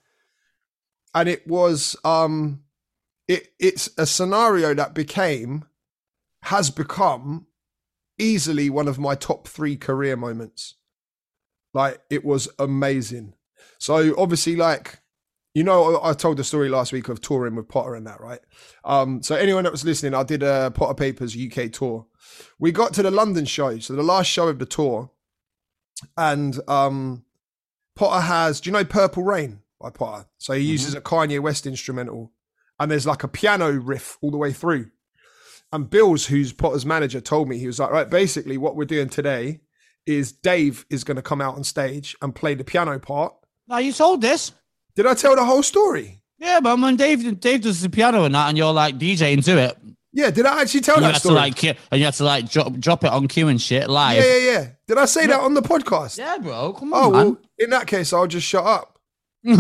and it was um, it it's a scenario that became has become easily one of my top three career moments. Like, it was amazing. So obviously, like, you know, I told the story last week of touring with Potter and that, right? Um, so anyone that was listening, I did a Potter Papers U K tour. We got to the London show, so the last show of the tour, and um, Potter has, do you know Purple Rain by Potter? So he uses a Kanye West instrumental, and there's like a piano riff all the way through. And Bills, who's Potter's manager, told me, he was like, right, basically what we're doing today is Dave is going to come out on stage and play the piano part. Now you told this. Did I tell the whole story? Yeah, but when Dave Dave does the piano and that, and you're like DJing to it, Yeah, did I actually tell and you that had story? to like, ki- and you had to like drop drop it on cue and shit live. yeah, yeah, yeah. Did I say that on the podcast? Yeah, bro, come Oh, on, well, in that case, I'll just shut up. man.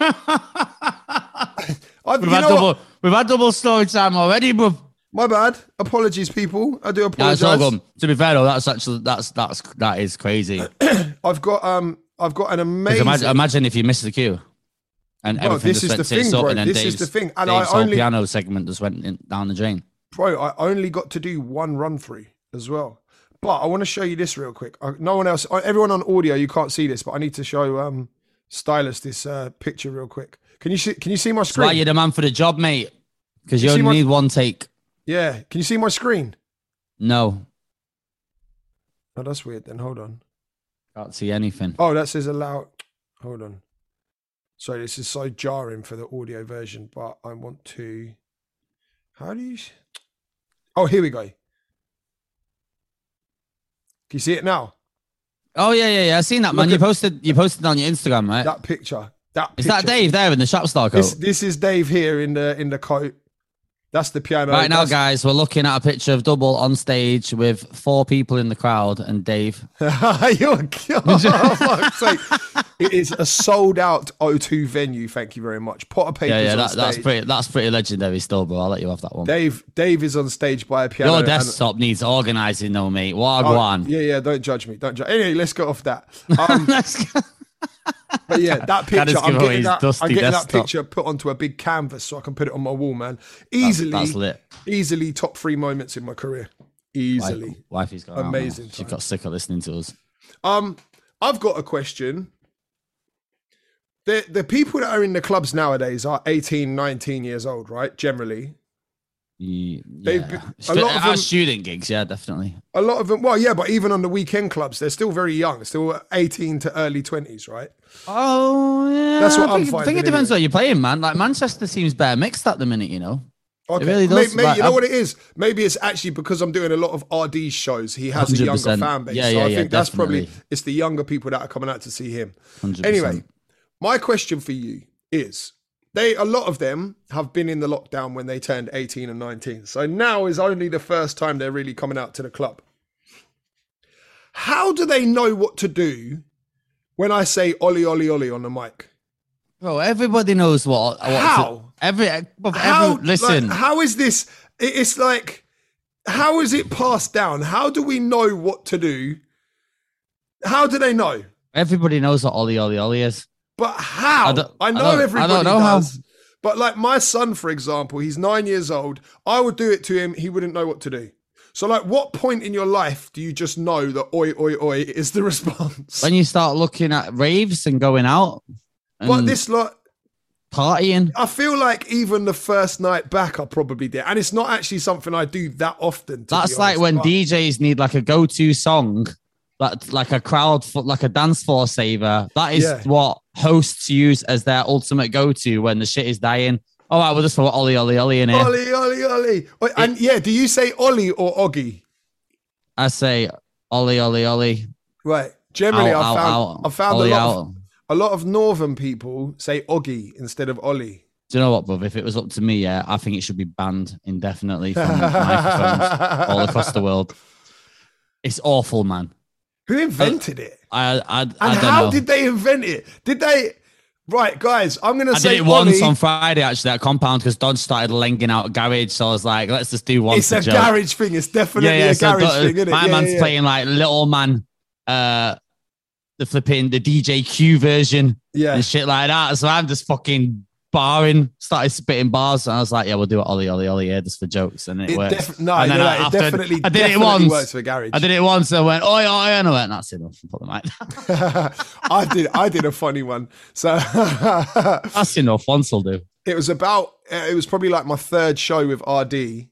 I've, we've you had know double, what? we've had double story time already, bro. My bad. Apologies, people. I do Yeah, apologize. it's all gone. To be fair though, that's actually that's that's that is crazy. I've got um, I've got an 'Cause amazing. Imagine, imagine if you miss the cue, and Bro, everything this just is went the tits thing, up, bro. and then This is Dave's, the thing. And Dave's I whole only- piano segment just went in, down the drain. Bro, I only got to do one run through as well. But I want to show you this real quick. I, no one else, everyone on audio, you can't see this, but I need to show um Stylus this uh, picture real quick. Can you see? Can you see my That's why screen? you're the man for the job, mate. Because you You see only my- need one take. Yeah. Can you see my screen? No, Oh, that's weird. Then hold on. can't see anything. Oh, that says allow. Hold on. Sorry, this is so jarring for the audio version, but I want to. How do you? Oh, here we go. Can you see it now? Oh yeah, yeah, yeah. I seen that, man. Look You at- posted, you posted on your Instagram, right? That picture. That Is picture. that Dave there in the shop star coat? This, this is Dave here in the in the coat. That's the piano. Right now, That's- guys, we're looking at a picture of Double on stage with four people in the crowd and Dave. You're oh, fuck's sake. It is a sold out O two venue. Thank you very much. Potter Papers Yeah, yeah, on that, stage. that's pretty. That's pretty legendary, still, bro. I'll let you have that one. Dave, Dave is on stage by a piano. Your and- desktop needs organising, though, mate. What Oh, one? yeah, yeah. Don't judge me. Don't judge. Anyway, let's get off that. Um, Let's go. but yeah, that Can't picture. just I'm give away getting, his that, dusty I'm getting that desktop. picture put onto a big canvas so I can put it on my wall, man. Easily, That's lit. easily top three moments in my career. Easily. Wife, wifey's got Amazing She time. got sick of listening to us. Um, I've got a question. The the people that are in the clubs nowadays are eighteen, nineteen years old, right? Generally. Yeah, They've yeah. been- a Stu- lot of our them- student gigs, yeah, definitely. A lot of them, well, yeah, but even on the weekend clubs, they're still very young, still eighteen to early twenties, right? Oh, yeah. That's what I I'm think, I think finding it depends anyway. what you're playing, man. Like Manchester seems better mixed at the minute, you know. Okay. really May- does, may- like, you know I'm- what it is? Maybe it's actually because I'm doing a lot of R D shows. He has a one hundred younger percent. fan base. Yeah, so yeah, I yeah, think that's probably, definitely. it's the younger people that are coming out to see him. one hundred percent. Anyway, my question for you is, they a lot of them have been in the lockdown when they turned eighteen and nineteen. So now is only the first time they're really coming out to the club. How do they know what to do when I say Ollie, Ollie, Ollie on the mic? Bro, everybody knows what. what How? To, every, every How, listen. like, how is this? it- It's like, how is it passed down? How do we know what to do? How do they know? Everybody knows what Ollie Ollie Ollie is. But how? I I, don't- I know don't- I everybody don't know how. does. But like my son, for example, he's nine years old. I would do it to him. He wouldn't know what to do. So like, what point in your life do you just know that oi, oi, oi is the response? When you start looking at raves and going out and But this like, partying. I feel like even the first night back, I probably did. And it's not actually something I do that often. to That's be like honest, when but- D Js need like a go-to song, like like a crowd, fo- like a dance floor saver. That is Yeah. what hosts use as their ultimate go-to when the shit is dying. All right, we'll just put Ollie Ollie Ollie in here. Ollie, Ollie, Ollie. Oh, And yeah, do you say Ollie or Oggy? I say Ollie Ollie Ollie. Right. Generally, Ow, I ow, found ow. I found Ollie a lot out. of a lot of northern people say Oggy instead of Ollie. Do you know what, bruv? If it was up to me, yeah, I think it should be banned indefinitely from microphones all across the world. It's awful, man. Who invented it? I I, I And don't how know. did they invent it? Did they? Right, guys, I'm gonna I say did it once Ollie. on Friday actually at Compound because Dodge started lenging out garage, so I was like, let's just do one. It's for a joke. garage thing. It's definitely Yeah, yeah. a So garage Dod- thing, isn't it? my yeah, man's yeah, yeah. playing like Little Man, uh, the flipping the D J Q version Yeah. and shit like that. So I'm just fucking barring, started spitting bars, and I was like, yeah, we'll do it, Ollie, Ollie, Ollie, yeah, just for jokes, and it, It worked. def- no, And then no, I- it after- definitely, I did it definitely once. works for garage. I did it once. I went, oi, oi, and I went, that's enough. And put the mic down. I did. I did a funny one. So That's enough. Once will do. it was about. It was probably like my third show with R D,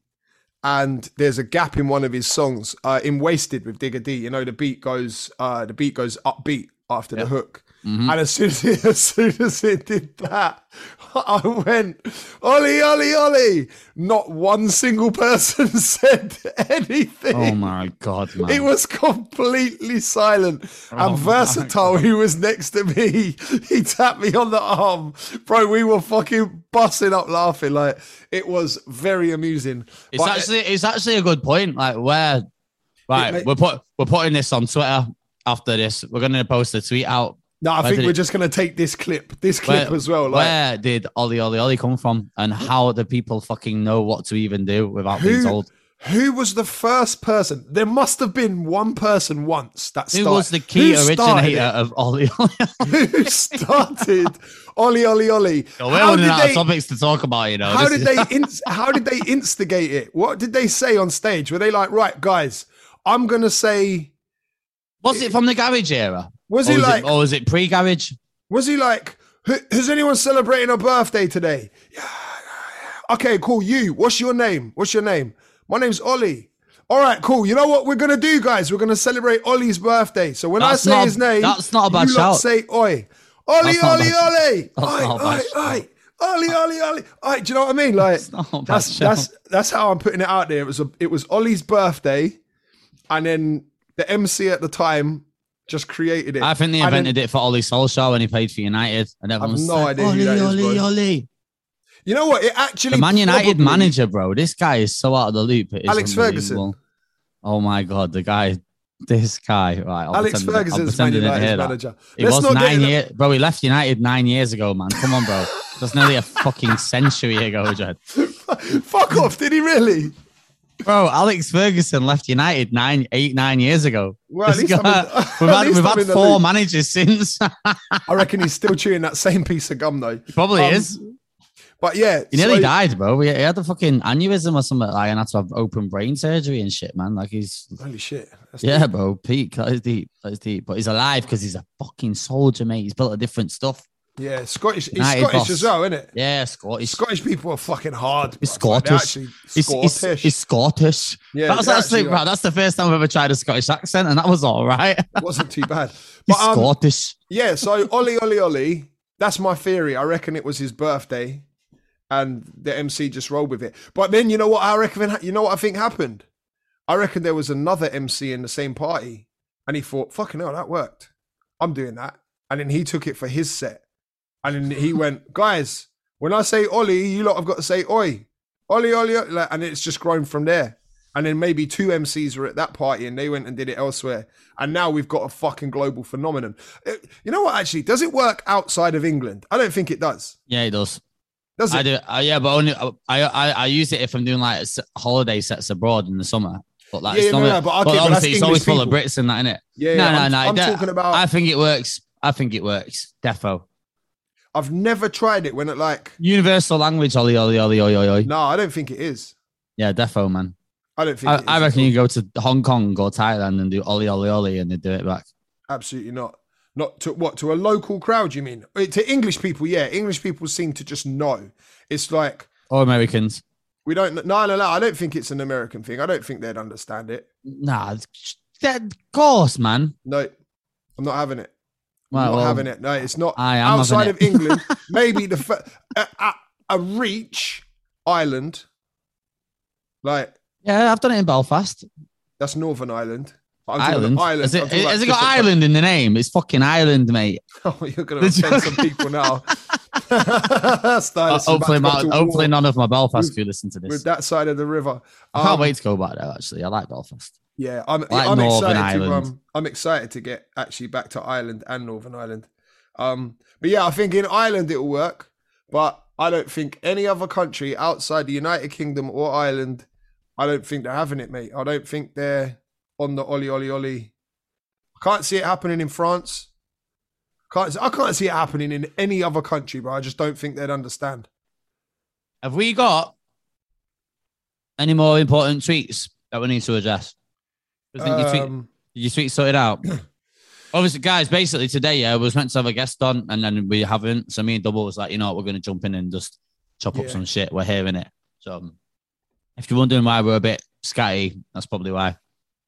and there's a gap in one of his songs, uh, in Wasted with Digger D. You know, the beat goes. Uh, the beat goes upbeat after the hook. Mm-hmm. And as soon as, it, as soon as it did that, I went, Ollie, Ollie, Ollie. Not one single person said anything. Oh my god, man! It was completely silent. Oh and Versatile, who was next to me, he tapped me on the arm. Bro, we were fucking busting up laughing. Like, it was very amusing. It's But- actually it's actually a good point. Like where, right? may- we're put we're putting this on Twitter after this. We're gonna post a tweet out. no, I where think did we're it- just going to take this clip, this clip Where- as well. Like, Where did Ollie Ollie Ollie come from, and how do people fucking know what to even do without being who, told? who was the first person? There must have been one person once that Who started. was the key who started originator it? of Ollie Ollie? Ollie? Who started Ollie, Ollie, Ollie? We're How running did out of they- topics to talk about, you know. How This did is- they inst- how did they instigate it? What did they say on stage? Were they like, right, guys, I'm gonna say, Was it from the garage era? was or he was like, it, or was it pre-garage? was he like, "Who- who's anyone celebrating a birthday today? Yeah, yeah, yeah. Okay, cool. You, what's your name? What's your name? My name's Ollie. All right, cool. You know what we're gonna do, guys? We're gonna celebrate Ollie's birthday. So when That's I say not a- his name, that's not a bad you lot shout. say oi, Ollie, That's not a Ollie, bad- Ollie, That's oi, not a bad oi, oi. Ollie, Ollie, Ollie. All right, do you know what I mean? Like, That's not a bad that's shout. that's that's how I'm putting it out there. It was a, it was Ollie's birthday, and then the M C at the time just created it. I think they And then- invented it for Ollie Solskjaer when he played for United. And everyone was no like, idea who Ollie, that is, Ollie, bro. Ollie. You know what? It actually The Man United probably- manager, bro. This guy is so out of the loop. It is Alex unbelievable. Ferguson. Oh my god, the guy. This guy. Right. I'll Alex pretend- I'll Ferguson's Man pretend I didn't hear United's that. manager. He Let's was not get nine in a- years, bro. He left United nine years ago, man. Come on, bro. That's nearly a fucking century ago, Jed. Fuck off! Did he really? Bro, Alex Ferguson left United nine, eight, nine years ago. Well, at This least I'm guy- in- we've at had, least we've I'm had in the four loop. managers since. I reckon he's still chewing that same piece of gum though. He probably Um, is. But yeah, He nearly so- died, bro. He, he had a fucking aneurysm or something like, and had to have open brain surgery and shit, man. Like he's, Holy shit! That's yeah, deep. bro. Peak. That is deep. That is deep. But he's alive because he's a fucking soldier, mate. He's built a different stuff. yeah. Scottish. He's United Scottish boss. as well, isn't it? Yeah, Scottish. Scottish people are fucking hard. He's bruv. Like, they're Scottish. actually He's, he's, Scottish. he's Scottish. Yeah, that was they're actually, actually bro, like- that's the first time I've ever tried a Scottish accent, and that was all right. It wasn't too bad. He's But um, Scottish. yeah, so Ollie, Ollie, Ollie. That's my theory. I reckon it was his birthday, and the M C just rolled with it. But then you know what I reckon? You know what I think happened? I reckon there was another M C in the same party, and he thought, "Fucking hell, that worked. I'm doing that." And then he took it for his set, and then he went, "Guys, when I say Ollie, you lot have got to say Oi, Ollie, Ollie," Ollie," like, and it's just grown from there. And then maybe two M Cs were at that party, and they went and did it elsewhere. And now we've got a fucking global phenomenon. It- you know what? Actually, does it work outside of England? I don't think it does. Yeah, he does. Does it? I do. Uh, yeah, but only I, I I use it if I'm doing like s- holiday sets abroad in the summer. But like, Yeah, it's no, not- no, but okay, but obviously that's it's English always full of people. Brits and that, innit? Yeah, No, yeah, no, I'm, no. I'm that- talking about. I think it works. I think it works. Defo. I've never tried it when it like. Universal language. Ollie, ollie, ollie, ollie, ollie. No, I don't think it is. Yeah, defo, man. I don't think. I, it is I at reckon all. you go to Hong Kong or Thailand and do ollie, ollie, ollie, and they do it back. Absolutely not. Not to what to a local crowd. You mean Eh, to English people? Yeah, English people seem to just know. It's like Or Americans. we don't. No, no, no. I don't think it's an American thing. I don't think they'd understand it. Nah, it's- that- of course, man. No, I'm not having it. I'm Right, not well, having it. No, it's not I am outside having of it. England. Maybe the fir- a, a, a reach island, like Yeah, I've done it in Belfast. that's Northern Ireland. I'm talking Island. about Ireland. Has it, I'm talking about has it got different- Ireland in the name? It's fucking Ireland, mate. Oh, you're going to offend some people now. Uh, Stylus is hopefully, about my, to go to hopefully war none of my Belfast with- crew listen to with this. that side of the river. I can't Um, wait to go back there. Actually, I like Belfast. Yeah, I'm, Like I'm Northern excited to. Ireland. Um, I'm excited to get actually back to Ireland and Northern Ireland. Um, but yeah, I think in Ireland it will work, but I don't think any other country outside the United Kingdom or Ireland, I don't think they're having it, mate. I don't think they're on the Ollie Ollie Ollie. I can't see it happening in France. Can't I can't see it happening in any other country, bro. I just don't think they'd understand. Have we got any more important tweets that we need to address? I think your tweet, Um, did your tweet sorted out? Obviously, guys, basically today, yeah, we was meant to have a guest on, and then we haven't. So me and Double was like, you know what, we're going to jump in and just chop up Yeah. some shit. We're hearing it. So um, if you're wondering why we're a bit scatty, that's probably why.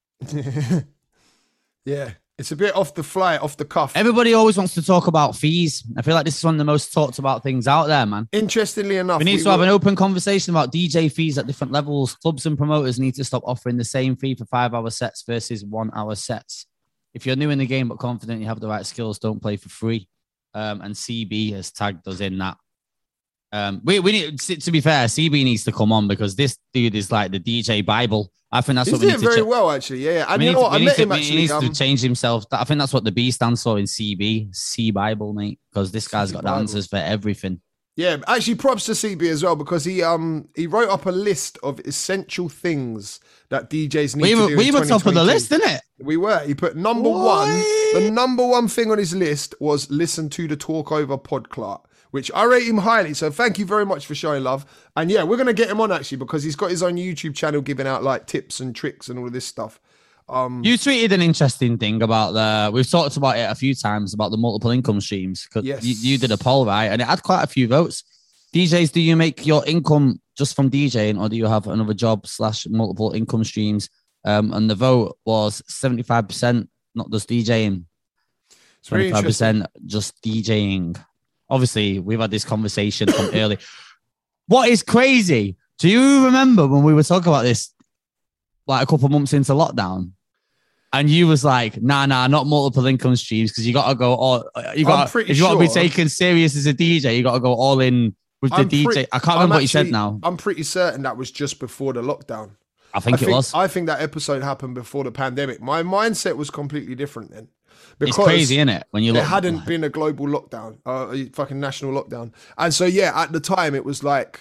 yeah, it's a bit off the fly, off the cuff. Everybody always wants to talk about fees. I feel like this is one of the most talked about things out there, man. Interestingly enough, We need we to have were- an open conversation about D J fees at different levels. Clubs and promoters need to stop offering the same fee for five-hour sets versus one-hour sets. If you're new in the game but confident you have the right skills, don't play for free. Um, and C B has tagged us in that. Um, we we need to be fair. C B needs to come on because this dude is like the D J Bible. I think that's He's what we doing need to very check. well, actually. Yeah, yeah. And We you need know to- what? I we met need to- him He actually. needs Um, to change himself. I think that's what the B stands for in C B, C Bible, mate. Because this guy's C got the Bible. answers for everything. yeah, actually, props to C B as well because he um he wrote up a list of essential things that D Js need We to were, do. we in were top of the 2022. list, didn't it? We were. He put number What? one. The number one thing on his list was listen to the Talk Over podcast, which I rate him highly. So thank you very much for showing love. And yeah, we're gonna get him on actually because he's got his own YouTube channel giving out like tips and tricks and all of this stuff. Um, You tweeted an interesting thing about the. We've talked about it a few times about the multiple income streams. 'Cause Yes. you, you did a poll, right? And it had quite a few votes. D Js, do you make your income just from DJing or do you have another job slash multiple income streams? Um, and the vote was seventy-five percent not just DJing, it's very twenty-five interesting. percent just DJing. Obviously, we've had this conversation from early. What is crazy? Do you remember when we were talking about this like a couple months into lockdown? And you was like, nah, nah, not multiple income streams because you got to go all. You got pretty if you want to be sure- taken serious as a D J, you got to go all in With the I'm D J, pretty- I can't remember I'm what you said actually- now. I'm pretty certain that was just before the lockdown. I think I it was. I think that episode happened before the pandemic. My mindset was completely different then. It's crazy, isn't it? When you there look, hadn't been a global lockdown, uh, a fucking national lockdown. And so, yeah, at the time, it was like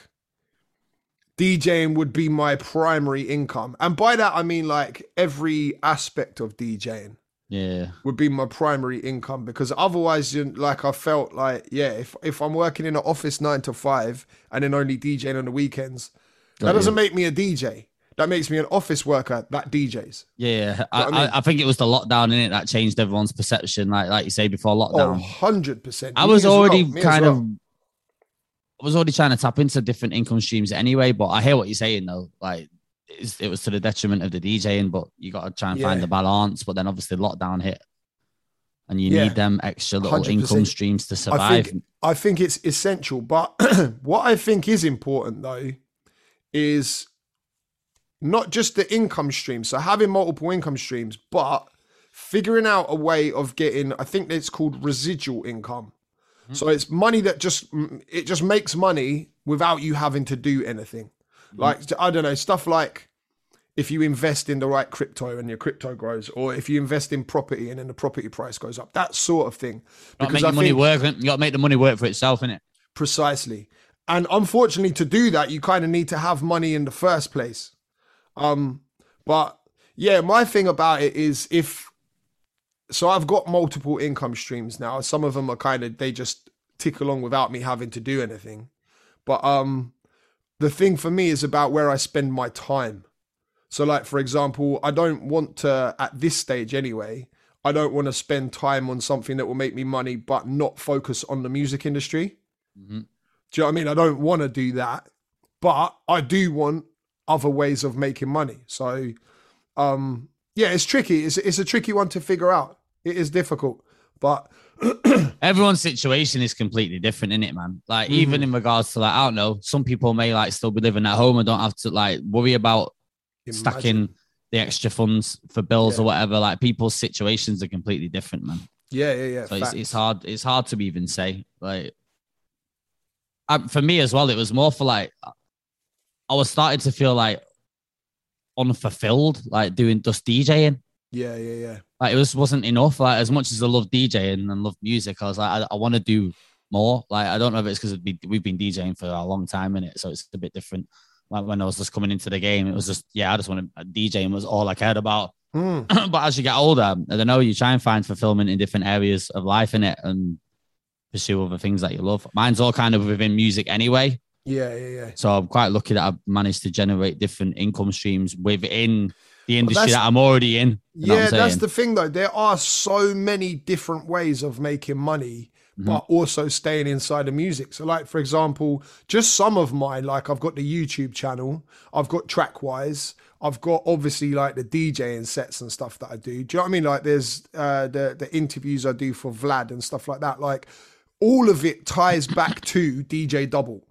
DJing would be my primary income. And by that, I mean like every aspect of DJing yeah, would be my primary income, because otherwise, you- like I felt like, yeah, if, if I'm working in an office nine to five and then only DJing on the weekends, Got that you. doesn't make me a D J. That makes me an office worker that D Js. yeah. I, what I mean? I, I think it was the lockdown in it that changed everyone's perception. Like, like you say before Oh, lockdown, one hundred percent. I Me was as well, already me as kind well. of, I was already trying to tap into different income streams anyway. But I hear what you're saying though. Like, it's, it was to the detriment of the DJing, but you got to try and find Yeah. the balance. But then obviously lockdown hit, and you Yeah. need them extra little one hundred percent. income streams to I survive. think, I think it's essential. But what I think is important though is not just the income stream. So having multiple income streams, but figuring out a way of getting, I think it's called residual income. Mm-hmm. So it's money that just, it just makes money without you having to do anything. Mm-hmm. Like, I don't know, stuff like if you invest in the right crypto and your crypto grows, or if you invest in property and then the property price goes up, that sort of thing. Got to make your money work. You got to make the money work for itself, innit? Precisely. And unfortunately, to do that, you kind of need to have money in the first place. Um, but yeah, my thing about it is if, so I've got multiple income streams now. Some of them are kind of, they just tick along without me having to do anything. But um, the thing for me is about where I spend my time. So like, for example, I don't want to, at this stage anyway, I don't want to spend time on something that will make me money, but not focus on the music industry. Mm-hmm. Do you know what I mean? I don't want to do that, but I do want other ways of making money. So, um, yeah, it's tricky. It's, it's a tricky one to figure out. It is difficult, but Everyone's situation is completely different, in it, man. Like, Mhm. even in regards to like, I don't know, some people may like still be living at home and don't have to like worry about stacking imagine. the extra funds for bills Yeah. or whatever. Like, people's situations are completely different, man. Yeah, yeah, yeah. So it's, facts. it's hard. It's hard to even say. Like, I, for me as well, it was more for like, I was starting to feel like unfulfilled, like doing just DJing. Yeah, yeah, yeah. Like, it was wasn't enough. Like, as much as I love DJing and love music, I was like, I, I want to do more. Like, I don't know if it's because we've been DJing for a long time in it, so it's a bit different. Like, when I was just coming into the game, it was just, yeah, I just wanted DJing was all I cared about. Mm. But as you get older, I don't know, you try and find fulfillment in different areas of life in it and pursue other things that you love. Mine's all kind of within music anyway. Yeah, yeah, yeah. So I'm quite lucky that I've managed to generate different income streams within the industry that's- that I'm already in. You know what Yeah, I'm that's saying? the thing though. There are so many different ways of making money, Mm-hmm. but also staying inside the music. So like, for example, just some of mine, like I've got the YouTube channel, I've got Trackwise, I've got obviously like the DJing sets and stuff that I do. Do you know what I mean? Like there's uh, the, the interviews I do for Vlad and stuff like that. Like all of it ties back to D J Double.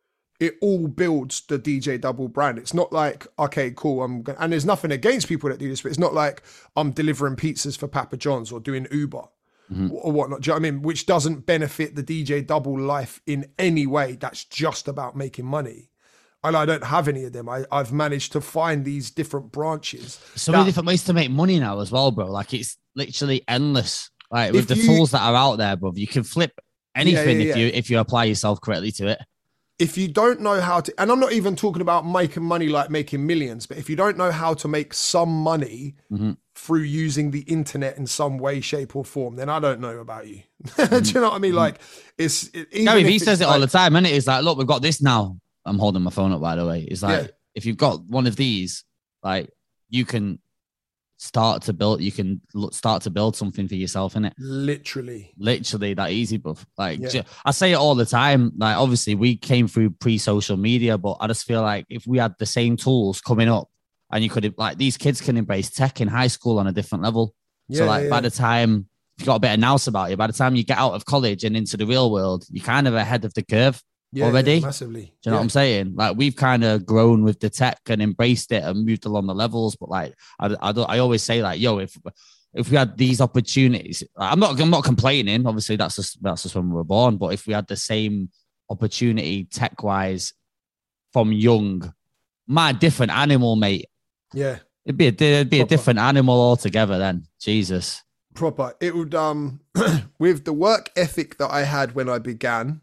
It all builds the D J Double brand. It's not like, okay, cool, I'm gonna, and there's nothing against people that do this, but it's not like I'm delivering pizzas for Papa John's or doing Uber or whatnot. Do you know what I mean? Which doesn't benefit the D J Double life in any way. That's just about making money. And I don't have any of them. I, I've managed to find these different branches. So that- many different ways to make money now as well, bro. Like, it's literally endless. Like, with If the you- tools that are out there, bro, you can flip anything yeah, if yeah. you if you apply yourself correctly to it. If you don't know how to, and I'm not even talking about making money like making millions, but if you don't know how to make some money Mm-hmm. through using the internet in some way, shape, or form, then I don't know about you. Mm-hmm. Do you know what I mean? Like it's it, even Gary if Vee it's says it like- all the time, and it's like, look, we've got this now. I'm holding my phone up, by the way. It's like, Yeah. if you've got one of these, like, you can start to build, you can look, start to build something for yourself, innit? Literally. Literally that easy, bro. Like, Yeah. ju- I say it all the time. Like, obviously, we came through pre-social media, but I just feel like if we had the same tools coming up, and you could, like, these kids can embrace tech in high school on a different level. so, Yeah, like, yeah, by yeah. the time you've got a bit of nous about you, by the time you get out of college and into the real world, you're kind of ahead of the curve. Yeah, already. yeah, massively. Do you know Yeah. what I'm saying? Like, we've kind of grown with the tech and embraced it and moved along the levels. But like, I, I, don't, I always say, like, yo, if if we had these opportunities, I'm not I'm not complaining. Obviously, that's just that's just when we were born. But if we had the same opportunity tech wise from young, my different animal, mate. Yeah. It'd be a, it'd be Proper. a different animal altogether then. Jesus. Proper. It would, um, with the work ethic that I had when I began,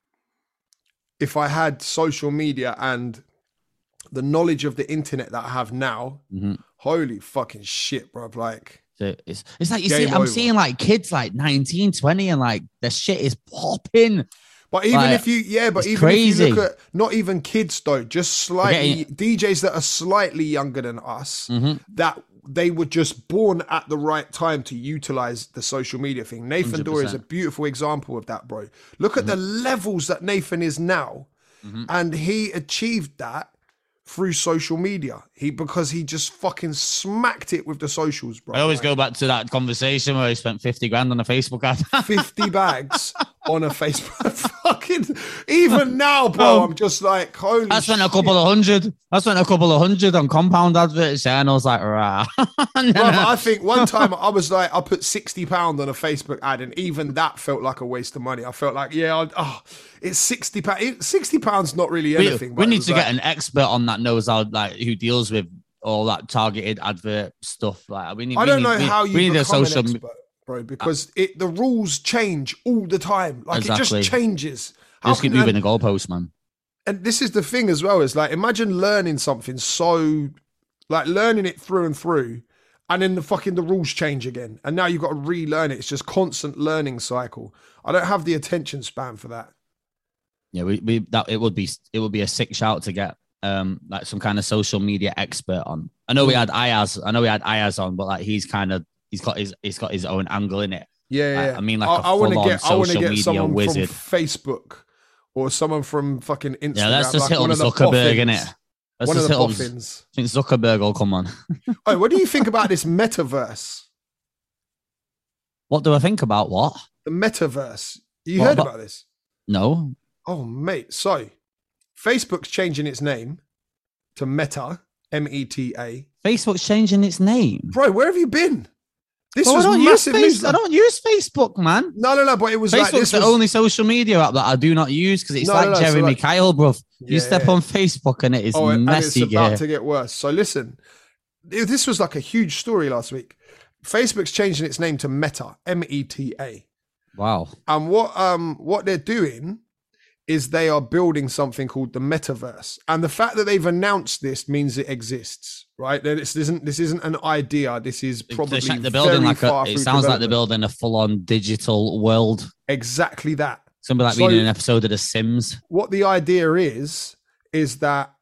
if I had social media and the knowledge of the internet that I have now, Mm-hmm. holy fucking shit, bro. Like, So it's it's like you Game see, I'm over. seeing like kids like nineteen, twenty, and like their shit is popping. but even Like, if you, yeah, but it's even crazy. if you look at not even kids though, just slightly D Js that are slightly younger than us, Mhm. that they were just born at the right time to utilize the social media thing. Nathan one hundred Dore is a percent. beautiful example of that, bro. Look at the levels that Nathan is now, Mhm. and he achieved that through social media. He because he just fucking smacked it with the socials, bro. I always Like, go back to that conversation where I spent fifty grand on a Facebook ad. fifty bags on a Facebook. Fucking even now, bro, Oh. I'm just like, holy I spent a shit. couple of hundred. I spent a couple of hundred on compound adverts, yeah, and I was like, rah. Bro, I think one time I was like, I put sixty pounds on a Facebook ad, and even that felt like a waste of money. I felt like, yeah, I'd, oh, it's sixty pounds. sixty pounds not really we, anything. we but it need was to like, get an expert on that knows how, like, who deals with all that targeted advert stuff. Like, we need. I we don't need, know we, how we you need a become social. an expert, bro, because it the rules change all the time. Like it Exactly. just changes. How Just keep can- moving the goalpost, man. and this is the thing as well, is like, imagine learning something so, like learning it through and through, and then the fucking the rules change again, and now you've got to relearn it. It's just constant learning cycle. I don't have the attention span for that. Yeah, we, we that it would be it would be a sick shout to get um like some kind of social media expert on. I know we had Ayaz, I know we had Ayaz on, but like he's kind of he's got his he's got his own angle in it. Yeah, I- yeah. I mean, like a I want to full-on get, I want to social get media someone wizard. from Facebook or someone from fucking Instagram. Yeah, let's just like hit one up of the Zuckerberg, boffins. innit? Let's One of just the hit up. I boffins. think Zuckerberg will come on. Oh, what do you think about this metaverse? What do I think about what? The metaverse. You What heard about- about this? No. Oh, mate. So, Facebook's changing its name to Meta, M E T A. Facebook's changing its name. Bro, where have you been? This Bro, I was don't use massive news. face- I don't use Facebook, man. No, no, no. But it was like Facebook's this the was, only social media app that I do not use because it's No, like no, no, so Jeremy like- Kyle, bruv. You Yeah, step yeah. on Facebook and it is Oh, and messy. it's about yeah. to get worse. So listen, this was like a huge story last week. Facebook's changing its name to Meta, M E T A. Wow. And what um what they're doing is they are building something called the metaverse. And the fact that they've announced this means it exists, right? That this isn't this isn't an idea. This is probably They're, they're building very like far a. It through sounds like they're development. building a full-on digital world. Exactly that. Something like So- being in an episode of The Sims. What the idea is is that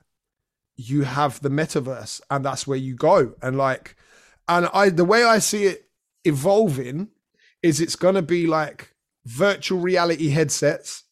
you have the metaverse, and that's where you go. And like, and I the way I see it evolving is it's gonna be like virtual reality headsets.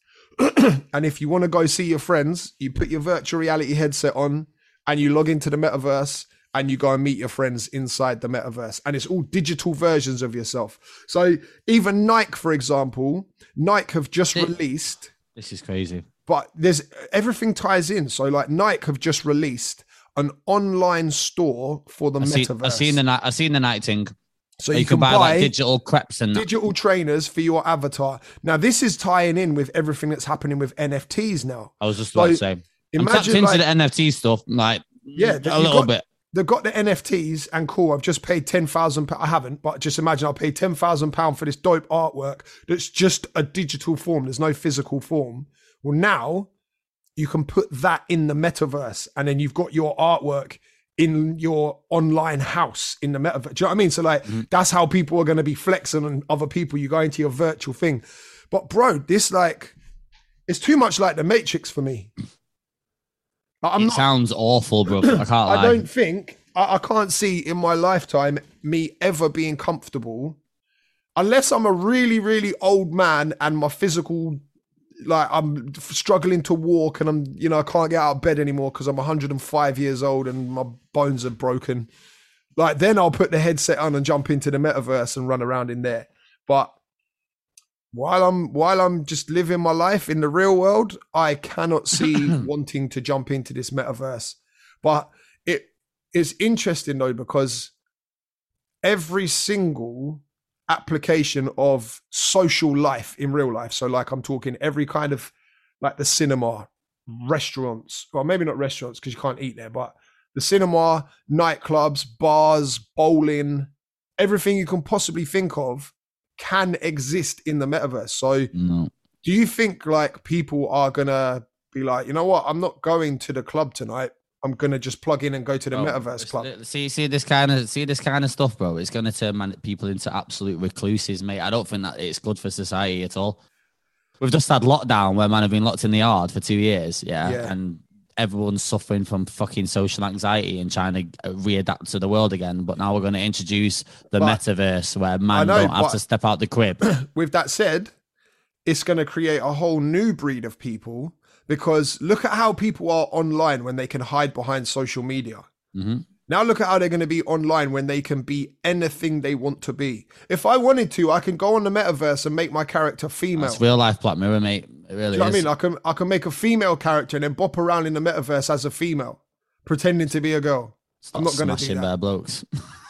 And if you want to go see your friends, you put your virtual reality headset on and you log into the metaverse and you go and meet your friends inside the metaverse. And it's all digital versions of yourself. So even Nike, for example, Nike have just It- released, This is crazy. but there's everything ties in. So like Nike have just released an online store for the I see, metaverse. I've seen the night. I've seen the night thing. so you, can buy, like digital creps and that. digital trainers for your avatar. Now, this is tying in with everything that's happening with N F Ts now. I was just about to So, say. I'm tapped Imagine into like, the N F T stuff, like Yeah, a that you little got- bit. they've got the N F Ts and cool. I've just paid ten thousand pounds. I haven't, but just imagine I'll pay ten thousand pounds for this dope artwork that's just a digital form. There's no physical form. Well, now you can put that in the metaverse and then you've got your artwork in your online house in the metaverse. Do you know what I mean? So like, Mm-hmm. that's how people are going to be flexing on other people. You go into your virtual thing. But bro, this like, it's too much like the Matrix for me. Like, I'm It not, sounds awful, bro. I can't lie. I don't think I, I can't see in my lifetime me ever being comfortable unless I'm a really, really old man and my physical, like I'm struggling to walk and I'm, you know, I can't get out of bed anymore because I'm one hundred five years old and my bones are broken. Like then I'll put the headset on and jump into the metaverse and run around in there. But while I'm while I'm just living my life in the real world, I cannot see wanting to jump into this metaverse. But it is interesting though, because every single application of social life in real life, so like I'm talking every kind of like the cinema, restaurants, well, maybe not restaurants because you can't eat there, but the cinema, nightclubs, bars, bowling, everything you can possibly think of can exist in the metaverse. So No. do you think like people are going to be like, you know what, I'm not going to the club tonight. I'm going to just plug in and go to the Bro, metaverse club. See, see this kind of, see this kind of stuff, bro. It's going to turn man, people into absolute recluses, mate. I don't think that it's good for society at all. We've just had lockdown where man have been locked in the yard for two years, yeah, Yeah. and everyone's suffering from fucking social anxiety and trying to readapt to the world again. But now we're going to introduce the But- metaverse where man know, don't have but- to step out the crib. With that said, it's going to create a whole new breed of people because look at how people are online when they can hide behind social media. Mhm. Now look at how they're going to be online when they can be anything they want to be. If I wanted to, I can go on the metaverse and make my character female. That's real life Black Mirror, mate. It really Do you know what I is. mean? I can I can make a female character and then bop around in the metaverse as a female, pretending to be a girl. I'm not going to do smashing that. bare blokes.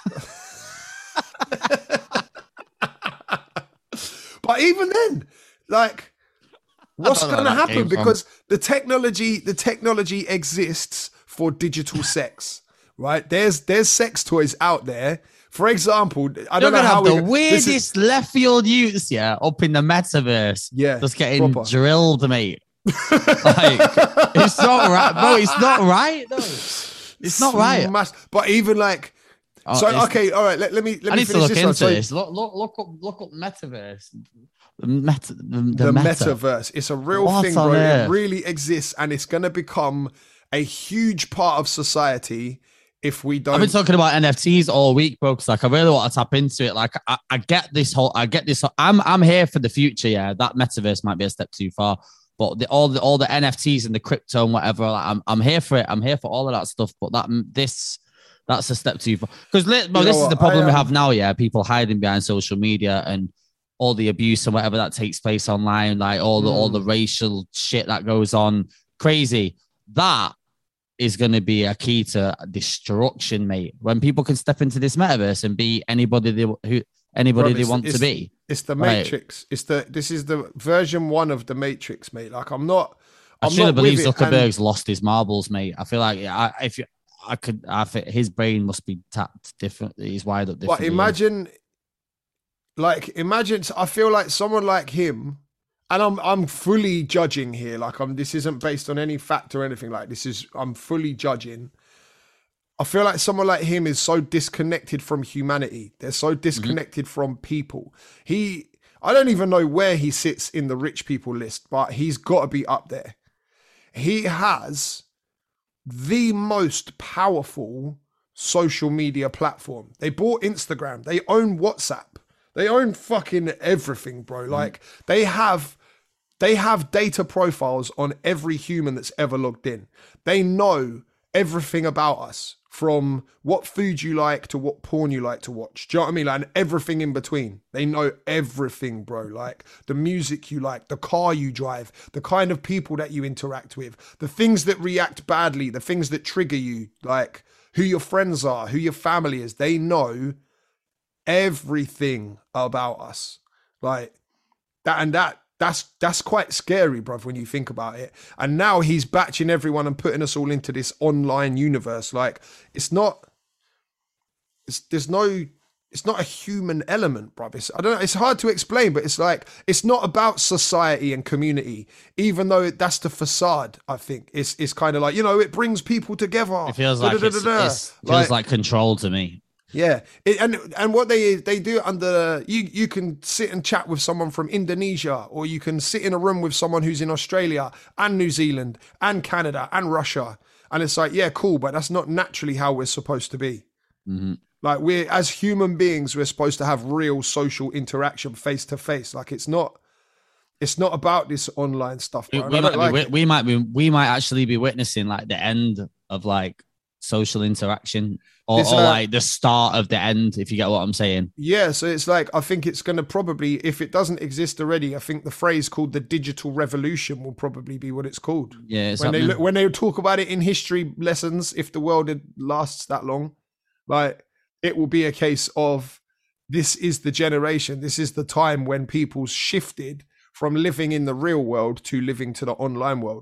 But even then, like, what's don't know going to where that happen? came from. Because the technology, the technology exists for digital sex, right? There's there's sex toys out there. For example, I You're don't know gonna how have we, the this is- weirdest left field youths, yeah, up in the metaverse. Yeah, Just getting proper. drilled, mate. Like, it's not right, bro. It's not right, though. It's not right. Smash- But even like, Oh, so it's- okay, all right. Let, let me let I me need to finish look this into one. So this. Look, look, look up, look up metaverse. The meta, the, the, the meta. metaverse, it's a real What thing, on bro. It earth? really exists, and it's going to become a huge part of society if we don't. I've been talking about N F Ts all week, bro. Because like I really want to tap into it. Like I, I get this whole, I get this. I'm, I'm here for the future. Yeah, that metaverse might be a step too far, but the, all the, all the N F Ts and the crypto and whatever. Like, I'm, I'm here for it. I'm here for all of that stuff. But that, this, that's a step too far. Because, bro, You know this is what? the problem I, we um, have now. Yeah, people hiding behind social media and all the abuse and whatever that takes place online, like all the all the Hmm. racial shit that goes on, crazy. That is going to be a key to destruction, mate. When people can step into this metaverse and be anybody they who anybody Bro, they it's- want to it's- be. It's the Right. Matrix. It's the this is the version one of the Matrix, mate. Like I'm not. I I'm truly not believe with it, and- Zuckerberg's lost his marbles, mate. I feel like I, if you, I could, I think his brain must be tapped differently. He's wired up But differently. imagine, like, imagine. I feel like someone like him, and I'm I'm fully judging here. Like, I'm. This isn't based on any fact or anything. Like, this is. I'm fully judging. I feel like someone like him is so disconnected from humanity. They're so disconnected from people. He. I don't even know where he sits in the rich people list, but he's got to be up there. He has the most powerful social media platform. They bought Instagram. They own WhatsApp. They own fucking everything, bro. Like they have they have data profiles on every human that's ever logged in. They know everything about us, from what food you like to what porn you like to watch. Do you know what I mean? Like, and everything in between. They know everything, bro. Like the music you like, the car you drive, the kind of people that you interact with, the things that react badly, the things that trigger you, like who your friends are, who your family is. They know everything about us. Like that and that. That's that's quite scary, bruv, when you think about it. And now he's batching everyone and putting us all into this online universe. Like it's not, it's there's no, it's not a human element, bruv. It's, I don't know. It's hard to explain, but it's like it's not about society and community, even though that's the facade. I think it's it's kind of like, you know, it brings people together. it feels like it's, Da-da-da-da-da. it's feels like control to me. Yeah, it, and and what they they do under you you can sit and chat with someone from Indonesia, or you can sit in a room with someone who's in Australia and New Zealand and Canada and Russia, and it's like, yeah, cool, but that's not naturally how we're supposed to be. Mm-hmm. Like we're as human beings, we're supposed to have real social interaction face to face. Like it's not it's not about this online stuff. We, Bro. we And I might don't like be, it. we might be, we might actually be witnessing like the end of like social interaction, or, This, or uh, like the start of the end. If you get what I'm saying. Yeah, so it's like, I think it's going to probably, if it doesn't exist already, I think the phrase called the digital revolution will probably be what it's called. Yeah, it's When they happening. look, when they talk about it in history lessons, if the world had lasts that long, like it will be a case of this is the generation, this is the time when people shifted from living in the real world to living to the online world.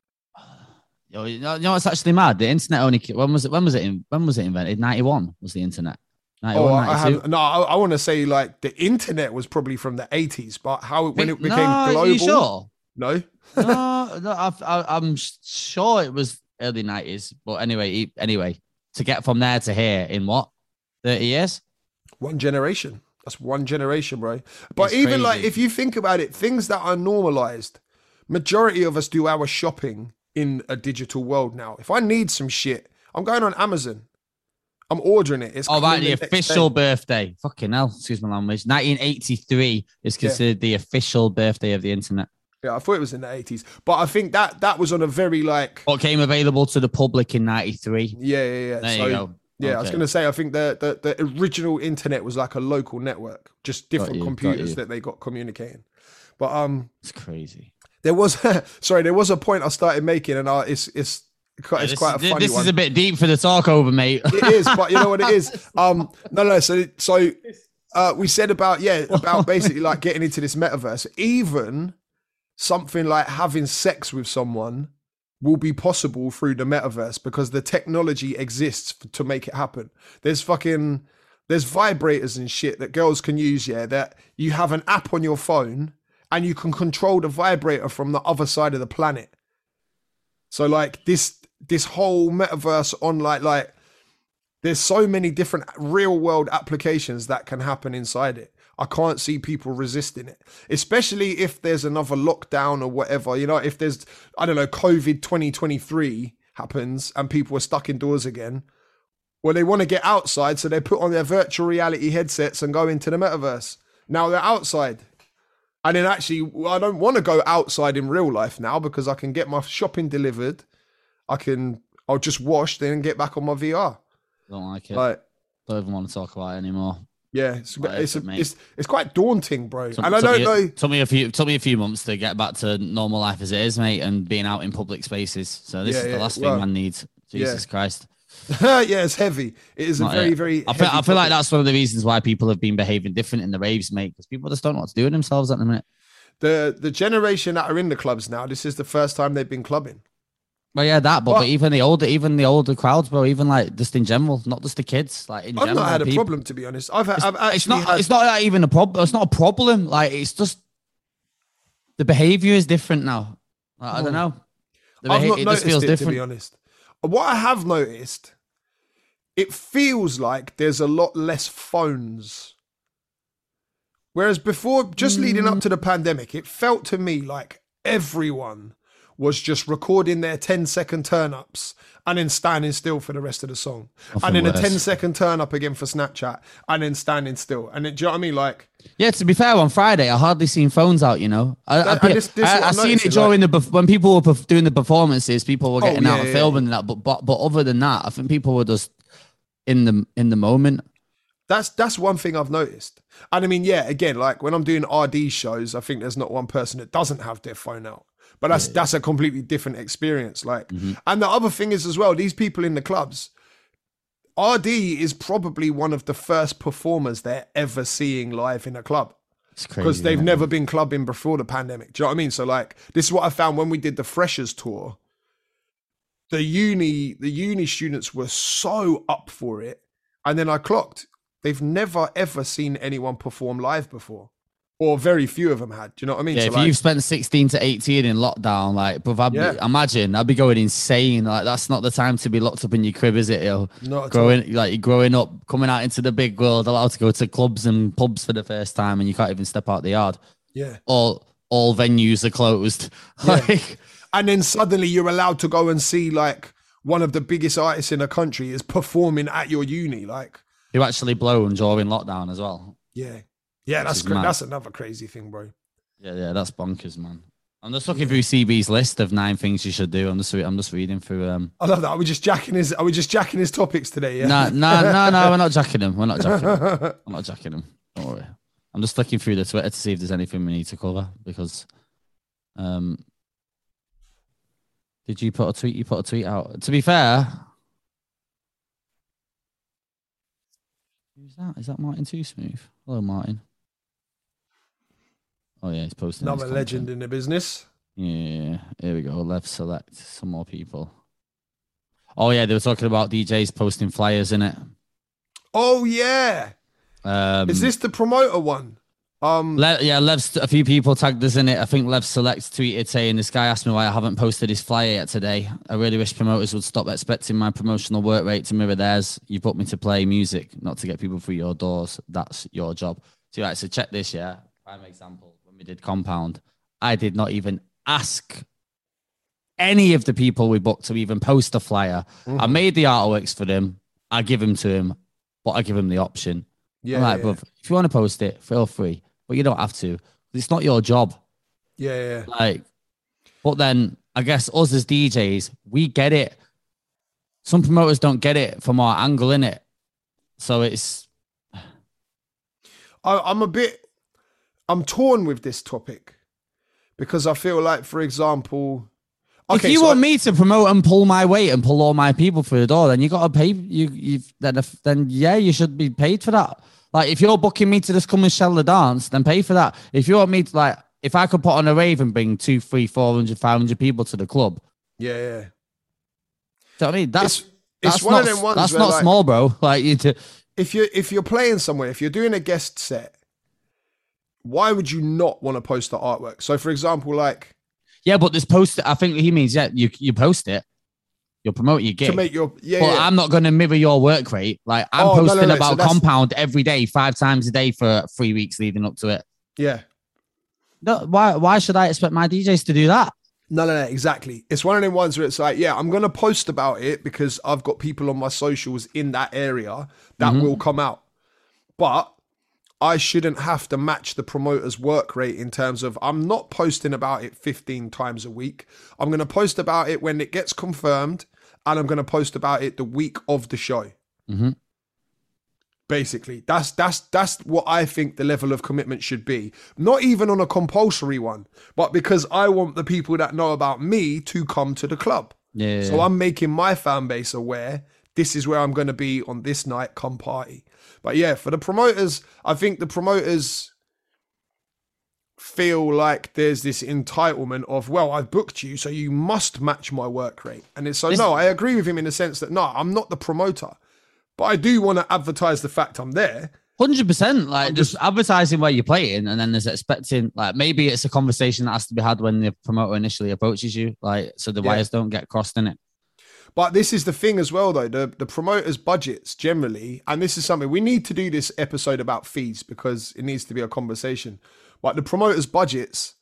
Yo, you know, you know what's actually mad? The internet only when was it? When was it? In, when was it invented? ninety-one was the internet. Oh, I have no. I, I want to say like the internet was probably from the eighties, but how when it became no, global? Are you sure? No, no, no I, I, I'm sure it was early nineties. But anyway, anyway, to get from there to here in what thirty years? One generation. That's one generation, bro. But It's even crazy. like if you think about it, things that are normalized, majority of us do our shopping in a digital world now. If I need some shit, I'm going on Amazon. I'm ordering it. It's oh, right, the next official day. birthday. Fucking hell, excuse my language. nineteen eighty-three is considered yeah. the official birthday of the internet. Yeah, I thought it was in the eighties, but I think that that was on a very like. What came available to the public in ninety-three. Yeah, yeah, yeah. There so, you go. Yeah, okay. I was going to say, I think the, the the original internet was like a local network, just different you, computers that they got communicating. But um, it's crazy. There was sorry, there was a point I started making, and I, it's it's quite, it's yeah, quite is, a funny This one. is a bit deep for the talk over, mate. It is, but you know what it is. Um, no, no. So so uh, we said about yeah about basically like getting into this metaverse. Even something like having sex with someone will be possible through the metaverse because the technology exists f- to make it happen. There's fucking, there's vibrators and shit that girls can use, yeah, that you have an app on your phone and you can control the vibrator from the other side of the planet. So like this, this whole metaverse on like, like there's so many different real world applications that can happen inside it. I can't see people resisting it, especially if there's another lockdown or whatever. You know, if there's, I don't know, COVID twenty twenty-three happens and people are stuck indoors again. Well, they want to get outside, so they put on their virtual reality headsets and go into the metaverse. Now they're outside. And then actually, well, I don't want to go outside in real life now because I can get my shopping delivered. I can, I'll just wash, then get back on my V R. Don't like it. Like, don't even want to talk about it anymore. Yeah, it's What it's, effort, a, mate. it's it's quite daunting, bro. Took- and I took don't me, know. Took me a few. Took me a few months to get back to normal life as it is, mate, and being out in public spaces. So this Yeah, is yeah, the last well, thing man needs. Jesus yeah. Christ. yeah, it's heavy. It is a Not very, it. very. I feel. heavy I feel like topic. that's one of the reasons why people have been behaving different in the raves, mate, because people just don't know what to do with themselves at the minute. the the generation that are in the clubs now. This is the first time they've been clubbing. Well, yeah, that, but, But- but even the older, even the older crowds, bro, even like just in general, not just the kids, like in I've general. not had a people- problem, to be honest. I've had, I've actually It's not. had. It's not like even a problem. It's not a problem. Like it's just the behavior is different now. Like, I don't know. The I've beha- not it just noticed feels it, different. to be honest. What I have noticed, it feels like there's a lot less phones. Whereas before, just leading up to the pandemic, it felt to me like everyone was just recording their ten second turn ups and then standing still for the rest of the song. Nothing and then a worse. ten second turn up again for Snapchat and then standing still. And then, do you know what I mean? Like, Yeah, to be fair, on Friday I hardly seen phones out. You know, I, I, That- and this- this is I, what I I'm seen it noticing, during the bef- when people were perf- doing the performances. People were Oh, getting yeah, out and yeah, filming and that. But, but but other than that, I think people were just in the in the moment. That's that's one thing I've noticed. And I mean, yeah, again, like when I'm doing R D shows, I think there's not one person that doesn't have their phone out. But that's that's a completely different experience. Like, Mm-hmm. and the other thing is as well, these people in the clubs, R D is probably one of the first performers they're ever seeing live in a club. It's crazy Because they've isn't it? never been clubbing before the pandemic. Do you know what I mean? So like, this is what I found when we did the Freshers tour. The uni, the uni students were so up for it. And then I clocked, they've never ever seen anyone perform live before. Or very few of them had. Do you know what I mean? Yeah, So if like, you've spent sixteen to eighteen in lockdown, like, bro, I'd be, Yeah. imagine I'd be going insane. Like, that's not the time to be locked up in your crib, is it? Yo, Not at growing like you're growing up, coming out into the big world, allowed to go to clubs and pubs for the first time, and you can't even step out the yard. yeah. All all venues are closed. Yeah. Like, And then suddenly you're allowed to go and see like one of the biggest artists in the country is performing at your uni. Like, who actually blown during lockdown as well. yeah. Yeah, that's is cra- mad. that's another crazy thing, bro. Yeah, yeah, that's bonkers, man. I'm just looking through C B's list of nine things you should do. I'm just re- I'm just reading through. Um, I love that. Are we just jacking his are we just jacking his topics today? Yeah. no, no, no, no. We're not jacking them. We're not jacking them. I'm not jacking them. Don't worry. I'm just looking through the Twitter to see if there's anything we need to cover because. Um. Did you put a tweet? You put a tweet out. To be fair. Who's that? Is that Martin Too Smooth? Hello, Martin. Oh yeah, he's posting. Another legend in the business. Yeah, here we go. Let's select some more people. Oh yeah, they were talking about D Js posting flyers in it. Oh yeah. Um, Is this the promoter one? Um, Le- yeah, Lev's a few people tagged us in it. I think Lev Select tweeted saying, "This guy asked me why I haven't posted his flyer yet today. I really wish promoters would stop expecting my promotional work rate to mirror theirs. You put me to play music, not to get people through your doors. That's your job." So, right, so check this, yeah. Prime example, when we did Compound, I did not even ask any of the people we booked to even post a flyer. Mm-hmm. I made the artworks for them. I give them to him, but I give him the option. Yeah, I'm like, yeah. Bruv, if you want to post it, feel free. But you don't have to. It's not your job. Yeah, yeah. Like, but then I guess us as D Js, we get it. Some promoters don't get it from our angle in it. So it's. I, I'm a bit. I'm torn with this topic because I feel like, for example, okay, if you so want I, me to promote and pull my weight and pull all my people through the door, then you got to pay. You, you then, if, then yeah, you should be paid for that. Like, if you're booking me to just come and shell the dance, then pay for that. If you want me to, like, if I could put on a rave and bring two, three, four hundred, five hundred people to the club. Yeah, yeah. Do you know what I mean? That's, it's, that's it's one not, of them ones that's where, not like, small, bro. Like, you to, if you're, if you're playing somewhere, if you're doing a guest set, why would you not want to post the artwork? So, for example, like... Yeah, but this post, I think he means, yeah, you, you post it. You'll promote your gig. To make your, yeah, but yeah. I'm not going to mirror your work rate. Like, I'm oh, posting no, no, no. about so Compound every day, five times a day for three weeks leading up to it. Yeah. No, why Why should I expect my D Js to do that? No, no, no, exactly. It's one of them ones where it's like, yeah, I'm going to post about it because I've got people on my socials in that area that mm-hmm. will come out. But I shouldn't have to match the promoter's work rate in terms of I'm not posting about it fifteen times a week. I'm going to post about it when it gets confirmed. And I'm going to post about it the week of the show. Mm-hmm. Basically, that's that's that's what I think the level of commitment should be. Not even on a compulsory one, but because I want the people that know about me to come to the club. Yeah. So I'm making my fan base aware. This is where I'm going to be on this night. Come party. But yeah, for the promoters, I think the promoters feel like there's this entitlement of, well, I've booked you, so you must match my work rate. And it's so, this, no, I agree with him in the sense that, no, I'm not the promoter, but I do want to advertise the fact I'm there. one hundred percent. Like, I'm just, just advertising where you're playing, and then there's expecting, like, maybe it's a conversation that has to be had when the promoter initially approaches you, like, so the yeah. wires don't get crossed in it. But this is the thing as well, though, the, the promoters' budgets generally, and this is something, we need to do this episode about fees because it needs to be a conversation. But the promoters' budgets,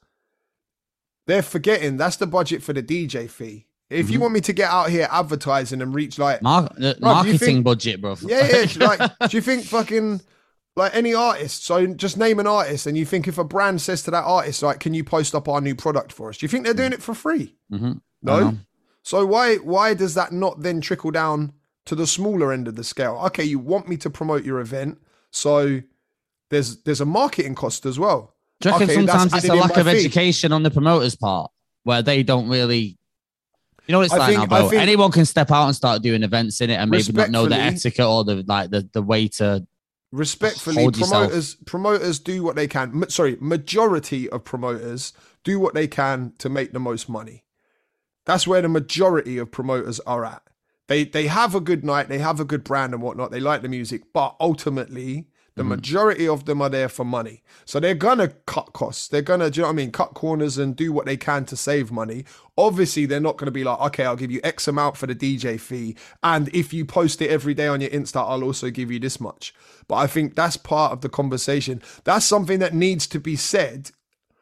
they're forgetting that's the budget for the D J fee. If mm-hmm. you want me to get out here advertising and reach like... Mar- the bro, marketing think, budget, bro. Yeah, yeah. Like, do you think fucking... Like any artist, so just name an artist and you think if a brand says to that artist, like, can you post up our new product for us? Do you think they're doing it for free? Mm-hmm. No? So why why does that not then trickle down to the smaller end of the scale? Okay, you want me to promote your event, so there's there's a marketing cost as well. Do you reckon okay, sometimes it's a lack of fee. education on the promoter's part where they don't really, you know what it's I like think, now, bro? Think, Anyone can step out and start doing events in it and maybe not know the etiquette or the like the, the way to respectfully hold promoters yourself. promoters do what they can. M- sorry, majority of promoters do what they can to make the most money. That's where the majority of promoters are at. They they have a good night, they have a good brand and whatnot, they like the music, but ultimately the mm. majority of them are there for money. So they're going to cut costs. They're going to, do you know what I mean, cut corners and do what they can to save money. Obviously, they're not going to be like, okay, I'll give you X amount for the D J fee. And if you post it every day on your Insta, I'll also give you this much. But I think that's part of the conversation. That's something that needs to be said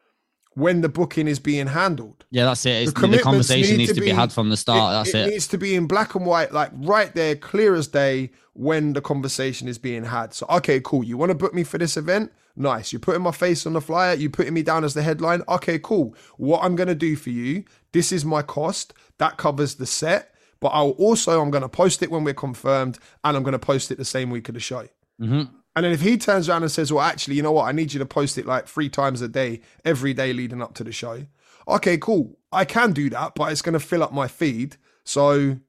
when the booking is being handled. Yeah, that's it. It's, the, the conversation need needs to be, be had from the start. It, that's it. It needs to be in black and white, like right there, clear as day, when the conversation is being had. So, okay, cool. You want to book me for this event? Nice. You're putting my face on the flyer. You're putting me down as the headline. Okay, cool. What I'm going to do for you, this is my cost. That covers the set. But I'll also, I'm going to post it when we're confirmed, and I'm going to post it the same week of the show. Mm-hmm. And then if he turns around and says, well, actually, you know what? I need you to post it like three times a day, every day leading up to the show. Okay, cool. I can do that, but it's going to fill up my feed. So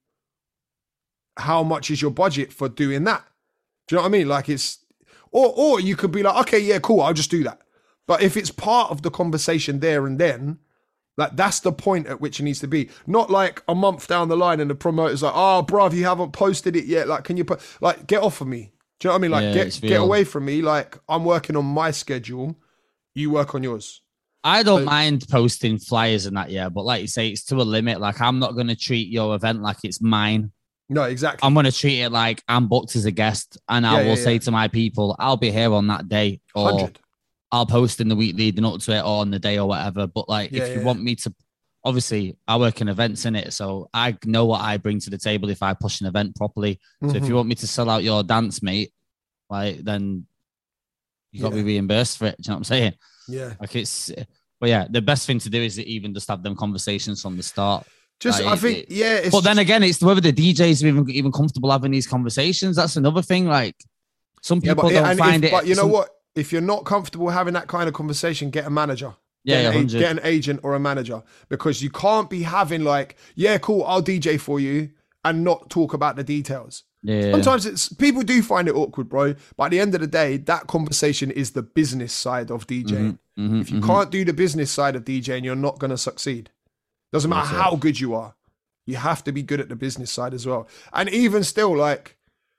how much is your budget for doing that? Do you know what I mean? Like it's, or or you could be like, okay, yeah, cool, I'll just do that. But if it's part of the conversation there and then, like that's the point at which it needs to be. Not like a month down the line and the promoter's like, oh, bruv, you haven't posted it yet. Like, can you put, like, get off of me. Do you know what I mean? Like, Yeah, get it's get real. away from me. Like, I'm working on my schedule. You work on yours. I don't So- mind posting flyers and that, yeah, but like you say, it's to a limit. Like, I'm not going to treat your event like it's mine. No, exactly. I'm going to treat it like I'm booked as a guest, and I Yeah, will yeah, say yeah. to my people, I'll be here on that day, or one hundred. I'll post in the week leading up to it, or on the day, or whatever. But like, Yeah, if you yeah. want me to, obviously, I work in events in it, so I know what I bring to the table if I push an event properly. So if Mhm. you want me to sell out your dance, mate, like then you got to Yeah. be reimbursed for it. Do you know what I'm saying? Yeah. Like it's, but yeah, the best thing to do is even just have them conversations from the start. Just, Like, I think, it- yeah. It's But then again, it's whether the D Js are even even comfortable having these conversations. That's another thing. Like some yeah, people but, don't and find if, it. But you know some- what? If you're not comfortable having that kind of conversation, get a manager. Yeah, Get, yeah, an, one a- hundred. get an agent or a manager, because you can't be having like, yeah, cool, I'll D J for you and not talk about the details. Yeah. Sometimes it's people do find it awkward, bro. But at the end of the day, that conversation is the business side of DJing. Mhm, If you mhm. can't do the business side of DJing, you're not going to succeed. Doesn't matter Yes, sir. how good you are. You have to be good at the business side as well. And even still, like,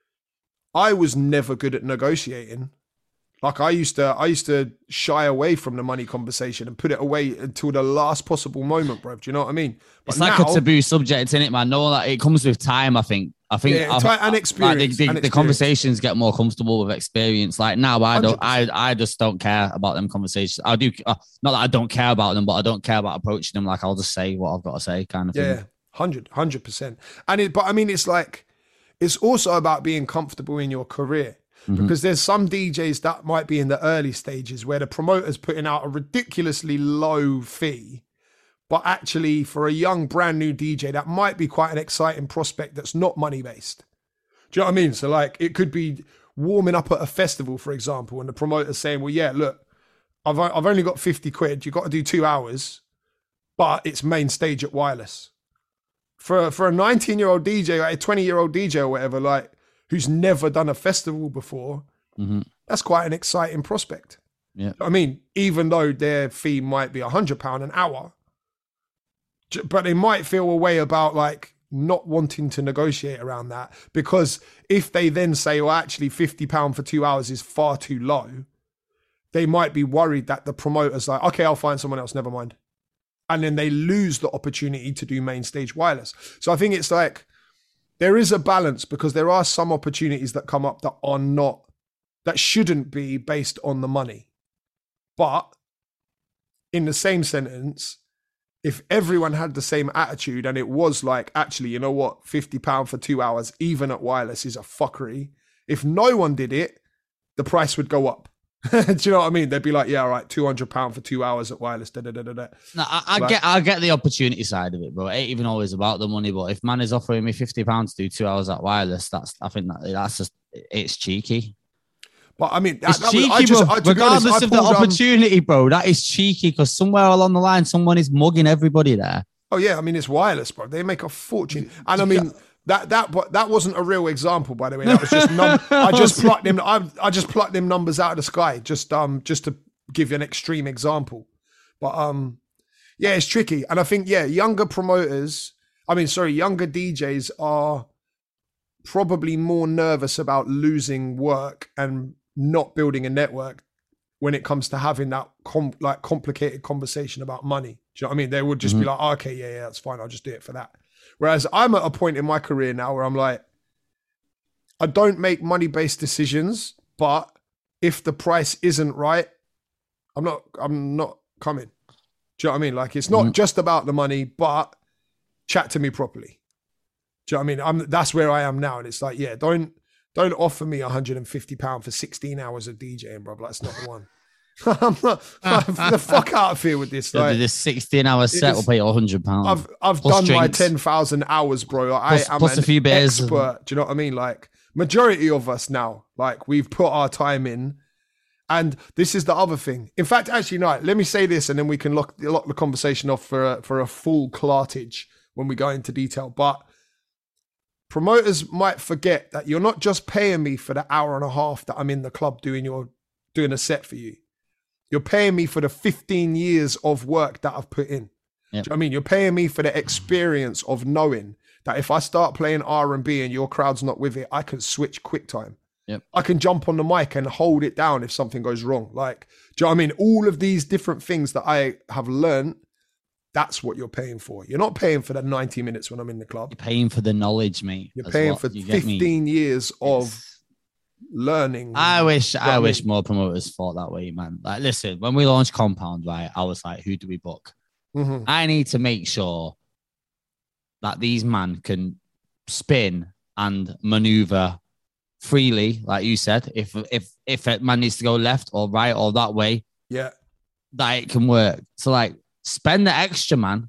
I was never good at negotiating. Like I used to, I used to shy away from the money conversation and put it away until the last possible moment, bro. Do you know what I mean? But It's like now- a taboo subject, in it, man. No, that it comes with time. I think. I think. Yeah, I've- time and like, experience, the, the, and the experience. conversations get more comfortable with experience. Like now, I don't. I one hundred percent. I just don't care about them conversations. I do. Uh, not that I don't care about them, but I don't care about approaching them. Like I'll just say what I've got to say, kind of thing. Yeah, hundred, hundred percent. And it, but I mean, it's like, it's also about being comfortable in your career, because there's some D Js that might be in the early stages where the promoter's putting out a ridiculously low fee, but actually for a young brand new D J, that might be quite an exciting prospect that's not money based. Do you know what I mean? So like, it could be warming up at a festival, for example, and the promoter's saying, well, yeah, look, I've I've only got fifty quid. You've got to do two hours, but it's main stage at Wireless. For for a nineteen year old D J, like a twenty year old D J or whatever, like who's never done a festival before, Mhm. that's quite an exciting prospect. Yeah. I mean, even though their fee might be a hundred pound an hour, j- but they might feel a way about like not wanting to negotiate around that, because if they then say, well, actually fifty pound for two hours is far too low, they might be worried that the promoter's like, okay, I'll find someone else, never mind. And then they lose the opportunity to do main stage Wireless. So I think it's like, there is a balance, because there are some opportunities that come up that are not, that shouldn't be based on the money. But in the same sentence, if everyone had the same attitude and it was like, actually, you know what, fifty pounds for two hours, even at Wireless, is a fuckery. If no one did it, the price would go up. Do you know what I mean? They'd be like, yeah, all right, two hundred pounds for two hours at Wireless. Da, da, da, da, da. No, I, I Like- get I get the opportunity side of it, bro. It ain't even always about the money. But if man is offering me fifty pounds to do two hours at Wireless, that's I think that that's just it's cheeky. But I mean, that, It's that was- cheeky, I just, bro. I, to be Regardless honest, I of the pulled, um, opportunity, bro, that is cheeky because somewhere along the line, someone is mugging everybody there. Oh yeah, I mean it's Wireless, bro. They make a fortune, and I mean that that but that wasn't a real example, by the way. That was just num- I just plucked them. I I just plucked them numbers out of the sky, just um just to give you an extreme example. But um yeah, it's tricky, and I think yeah, younger promoters, I mean sorry, younger D Js are probably more nervous about losing work and not building a network when it comes to having that com- like complicated conversation about money. Do you know what I mean? They would just be like, oh, okay, yeah, yeah, that's fine. I'll just do it for that. Whereas I'm at a point in my career now where I'm like, I don't make money-based decisions, but if the price isn't right, I'm not, I'm not coming. Do you know what I mean? Like, it's not Mhm. just about the money, but chat to me properly. Do you know what I mean? I'm, that's where I am now. And it's like, yeah, don't, don't offer me one hundred fifty pounds for sixteen hours of DJing, bro. Like, that's not the one. I'm not, like, the fuck out of here with this. So Like, this sixteen hour set will is- pay you one hundred pounds. I've I've Plus done my drinks. ten thousand hours, bro. I Plus- am plus an a few beers. expert. Do you know what I mean? Like majority of us now, like we've put our time in, and this is the other thing. In fact, actually, no. Let me say this, and then we can lock lock the conversation off for a, for a full clartage when we go into detail. But promoters might forget that you're not just paying me for the hour and a half that I'm in the club doing your doing a set for you. You're paying me for the fifteen years of work that I've put in. Yep. Do you know what I mean? You're paying me for the experience of knowing that if I start playing R and B and your crowd's not with it, I can switch quick time. Yep. I can jump on the mic and hold it down if something goes wrong. Like, do you know what I mean? All of these different things that I have learned, that's what you're paying for. You're not paying for the ninety minutes when I'm in the club. You're paying for the knowledge, mate. You're as paying well. for You get me? fifteen years of It's- learning. I wish, You know I what I wish mean? more promoters thought that way, man. Like, listen, when we launched Compound, right, I was like, who do we book? Mhm. I need to make sure that these man can spin and maneuver freely, like you said. If if if a man needs to go left or right or that way, Yeah. that it can work. So like, spend the extra, man.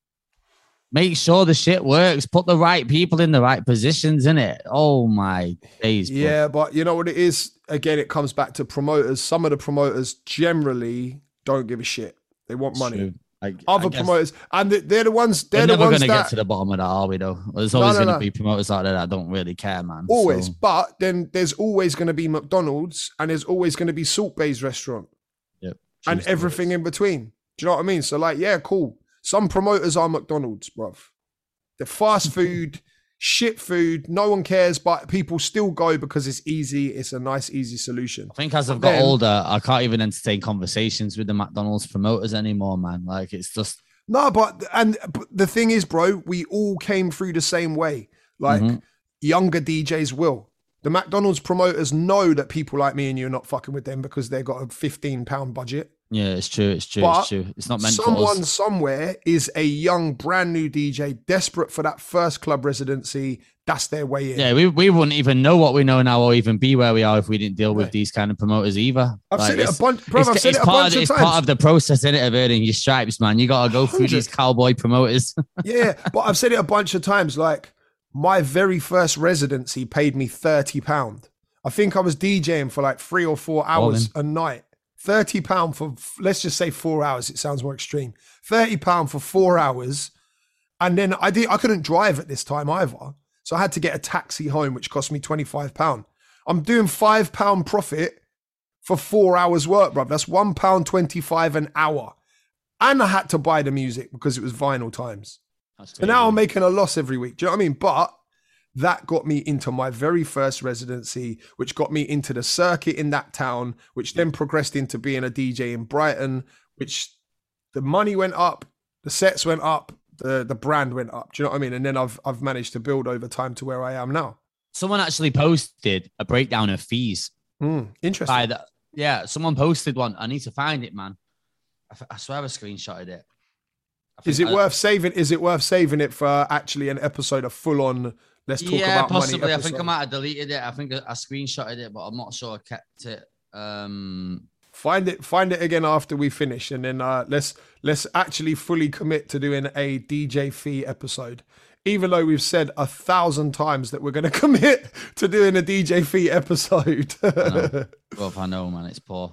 Make sure the shit works. Put the right people in the right positions in it. Oh my days, bro. Yeah, but you know what it is? Again, it comes back to promoters. Some of the promoters generally don't give a shit. They want It's money. true. I- Other I guess promoters, and they- they're the ones. They're We're the never ones going to that get to the bottom of that, are we, though? There's No, always no, going to no. be promoters out there that don't really care, man. always. So, But then there's always going to be McDonald's, and there's always going to be Salt Bay's restaurant, yep. and Choose the everything words. in between. Do you know what I mean? So like, yeah, cool. Some promoters are McDonald's, bruv. They're fast food, shit food. No one cares, but people still go because it's easy. It's a nice, easy solution. I think as I've But got then- older, I can't even entertain conversations with the McDonald's promoters anymore, man. Like, it's just, No, but and but the thing is, bro, we all came through the same way. Like Mhm. younger D Js will. The McDonald's promoters know that people like me and you are not fucking with them because they've got a fifteen pound budget. yeah, it's true. It's true. But it's true. It's not meant for Someone us. somewhere is a young, brand new D J desperate for that first club residency. That's their way in. Yeah, we, we wouldn't even know what we know now or even be where we are if we didn't deal with Right. these kind of promoters either. I've Like, said it a it's- bunch, bro. it's, I've said it's it a part bunch of, of it's times. part of the process, innit, of earning your stripes, man. You got to go through one hundred. these cowboy promoters. Yeah, but I've said it a bunch of times. Like my very first residency paid me thirty pound. I think I was DJing for like three or four hours a night. thirty pound for, let's just say four hours. It sounds more extreme. thirty pound for four hours. And then I did, I couldn't drive at this time either. So I had to get a taxi home, which cost me twenty-five pound. I'm doing five pound profit for four hours work, bro. That's one pound twenty-five an hour. And I had to buy the music because it was vinyl times. That's So now crazy. I'm making a loss every week. Do you know what I mean? But that got me into my very first residency, which got me into the circuit in that town, which then progressed into being a D J in Brighton, which the money went up, the sets went up, the, the brand went up. Do you know what I mean? And then I've I've managed to build over time to where I am now. Someone actually posted a breakdown of fees. Mm, interesting. By the, yeah, someone posted one. I need to find it, man. I, f- I swear I screenshotted it. I Is think it I- worth saving? Is it worth saving it for actually an episode of full on? Let's talk yeah, about possibly. money. I think I episode? might have deleted it. I think I I screenshotted it, but I'm not sure I kept it. Um, Find it, find it again after we finish, and then uh, let's let's actually fully commit to doing a D J fee episode. Even though we've said a thousand times that we're going to commit to doing a D J fee episode. know. well, if I know, man, it's poor.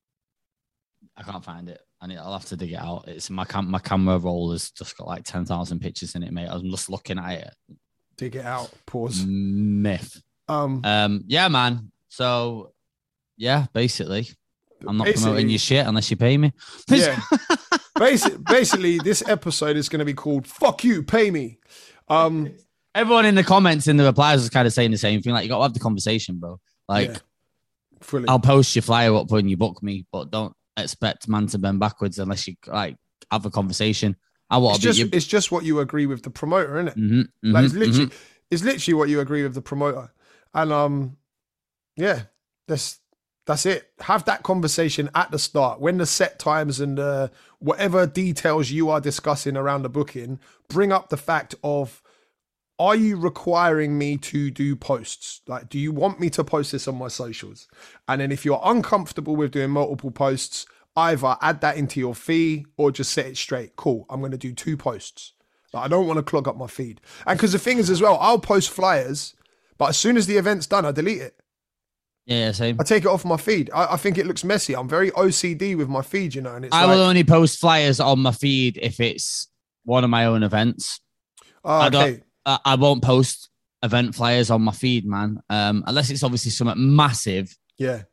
I can't find it. I need, I'll have to dig it out. It's my cam- my camera roll has just got like ten thousand pictures in it, mate. I'm just looking at it. Dig it out. Pause. Myth. Um, Um, yeah, man. So, yeah, basically, I'm not Basically- promoting your shit unless you pay me. yeah. Basi- basically, this episode is going to be called "Fuck You, Pay Me." Um, Everyone in the comments in the replies was kind of saying the same thing. Like, you got to have the conversation, bro. Like, yeah, fully. I'll post your flyer up when you book me, but don't expect man to bend backwards unless you like have a conversation. I want It's to be just, your. it's just what you agree with the promoter, isn't it? Mhm, Like it's mhm, literally, mhm. it's literally what you agree with the promoter, and um, yeah, that's that's it. Have that conversation at the start when the set times and uh, whatever details you are discussing around the booking. Bring up the fact of, are you requiring me to do posts? Like, do you want me to post this on my socials? And then if you're uncomfortable with doing multiple posts, either add that into your fee or just set it straight. Cool, I'm going to do two posts. Like, I don't want to clog up my feed. And because the thing is as well, I'll post flyers, but as soon as the event's done, I delete it. Yeah, yeah, same. I take it off my feed. I, I think it looks messy. I'm very O C D with my feed, you know, and it's I like, will only post flyers on my feed if it's one of my own events. oh, I don't- okay. I, I won't post event flyers on my feed, man. Um, unless it's obviously something massive. Yeah.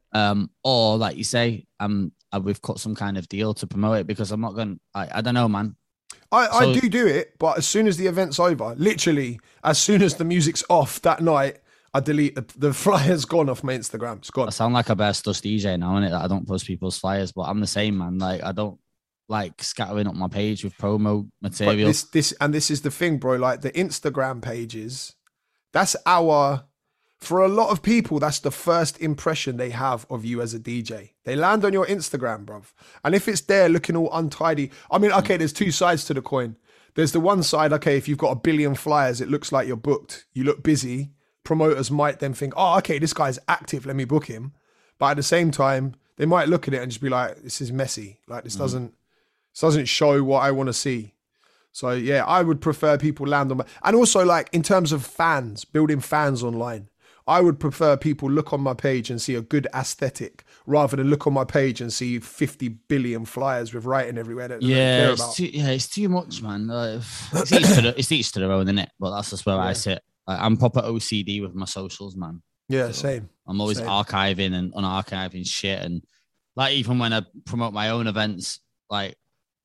Um, or like you say, um, uh, we've cut some kind of deal to promote it because I'm not going. I I don't know, man. I, So- I do do it, but as soon as the event's over, literally, as soon as the music's off that night, I delete the, the flyer's gone off my Instagram. It's gone. I sound like a best dust D J now, innit? That I don't post people's flyers, but I'm the same, man. Like I don't like scattering up my page with promo But material. this, this, and this is the thing, bro. Like the Instagram pages, that's our. For a lot of people, that's the first impression they have of you as a D J. They land on your Instagram, bruv. And if it's there looking all untidy, I mean, okay, there's two sides to the coin. There's the one side, okay, if you've got a billion flyers, it looks like you're booked. You look busy. Promoters might then think, oh, okay, this guy's active. Let me book him. But at the same time, they might look at it and just be like, this is messy. Like this doesn't, this doesn't show what I want to see. So yeah, I would prefer people land on my, and also like in terms of fans, building fans online. I would prefer people look on my page and see a good aesthetic rather than look on my page and see fifty billion flyers with writing everywhere that they don't yeah, care it's about. too, yeah, it's too much, man. Like, it's, each to the, it's each to their own, innit? But that's just where Yeah. I sit. Like, I'm proper O C D with my socials, man. Yeah, So, same. I'm always Same. archiving and unarchiving shit. And like, even when I promote my own events, like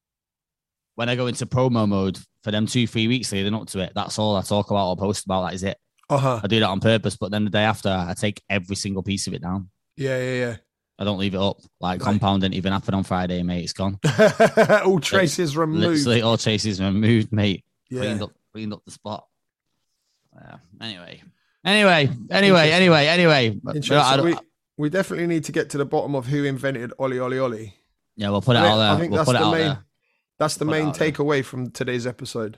when I go into promo mode for them two, three weeks leading up to it, that's all I talk about or post about. That is it. Uh-huh. I do that on purpose. But then the day after, I take every single piece of it down. Yeah, yeah, I don't leave it up. Like, Right. Compound didn't even happen on Friday, mate. It's gone. yeah. All traces removed. Literally all chases removed, mate. Yeah. Cleaned up, cleaned up the spot. Yeah. Anyway, anyway, anyway, anyway, anyway. But I Interesting. don't- We, we definitely need to get to the bottom of who invented Oli Oli Oli. yeah, we'll put it I think- out there. I think we'll that's put it the out main there. that's the Put it main out there. takeaway from today's episode.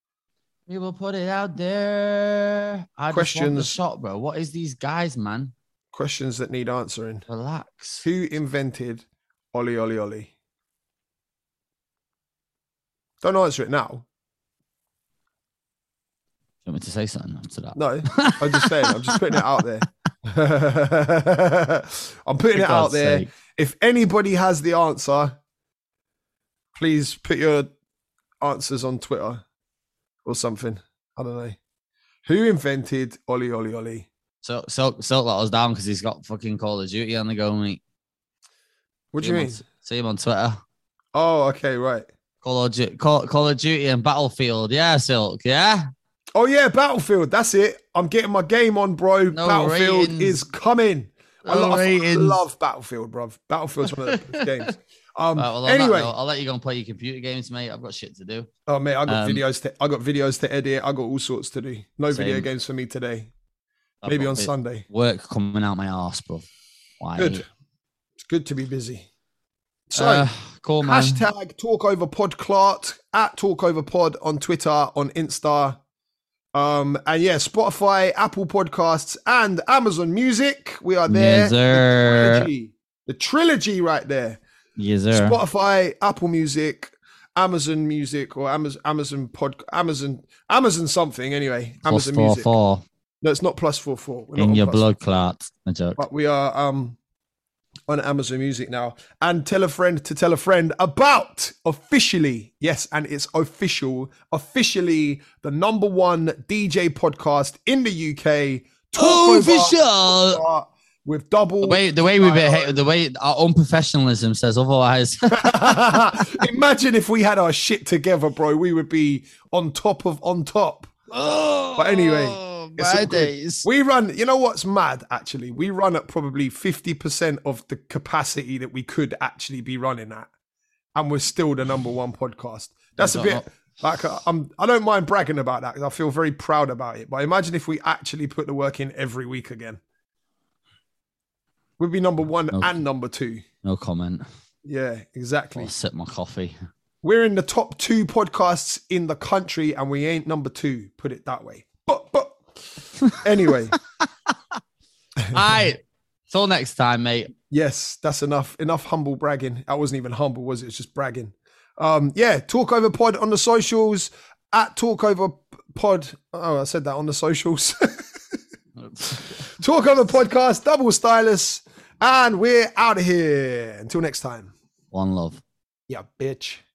We will put it out there. I just want the Questions. shot, bro. What is these guys, man? Questions that need answering. Relax. Who invented Oli Oli Oli? Don't answer it now. Do you want me to say something to that? No, I'm just saying. I'm just putting it out there. I'm putting For it out God's there. sake. If anybody has the answer, please put your answers on Twitter or something. I don't know. Who invented Oli Oli Oli? So, so, so let us down because he's got fucking Call of Duty on the go, mate. What do See you him mean? on- See him on Twitter. Oh, okay, right. Call of, Duty, Call, Call of Duty and Battlefield. Yeah, Silk. Yeah. Oh yeah, Battlefield. That's it. I'm getting my game on, bro. No Battlefield ratings. is coming. I, No lo- I ratings. love Battlefield, bro. Battlefield's one of the best games. Um, Right, well, on that anyway, note, I'll let you go and play your computer games, mate. I've got shit to do. oh mate, I got Um, videos to I got videos to edit. I got all sorts to do. No video Same. games for me today. I've Maybe got on bit- Sunday. Work coming out my arse, bro. Why? Good. It's good to be busy. So Uh, cool, man. hashtag TalkOverPodClart at TalkOverPod on Twitter, on Insta. Um, and yeah, Spotify, Apple Podcasts, and Amazon Music. We are there. Yes, sir. The trilogy. The trilogy right there. Yes, sir. Spotify, Apple Music, Amazon Music, or Amazon Amazon Pod Amazon Amazon something anyway. Plus Amazon four, Music. four No, it's not plus four four. We're not in on your plus blood clot. A joke. but we are um on Amazon Music now. And tell a friend to tell a friend about officially, yes, and it's official, officially the number one D J podcast in the U K. Talk Over Official. with double. The way, the way we behave, the way our unprofessionalism says otherwise. Imagine if we had our shit together, bro. We would be on top of on top. But anyway, it's all my good. days. We run, you know what's mad, actually? We run at probably fifty percent of the capacity that we could actually be running at. And we're still the number one podcast. That's a We've bit got- like, uh, I'm, I don't mind bragging about that because I feel very proud about it. But imagine if we actually put the work in every week again. We'd be number one No. and number two. No comment. Yeah, exactly. I'll sip my coffee. We're in the top two podcasts in the country and we ain't number two, put it that way. But, but, anyway. All right. Till next time, mate. Yes, that's enough. Enough humble bragging. That wasn't even humble, was it? It's just bragging. Um, yeah, Talk Over Pod on the socials, at Talk Over Pod. Oh, I said that on the socials. Talk Over Podcast, Double Stylus, and we're out of here. Until next time. One love. Yeah, bitch.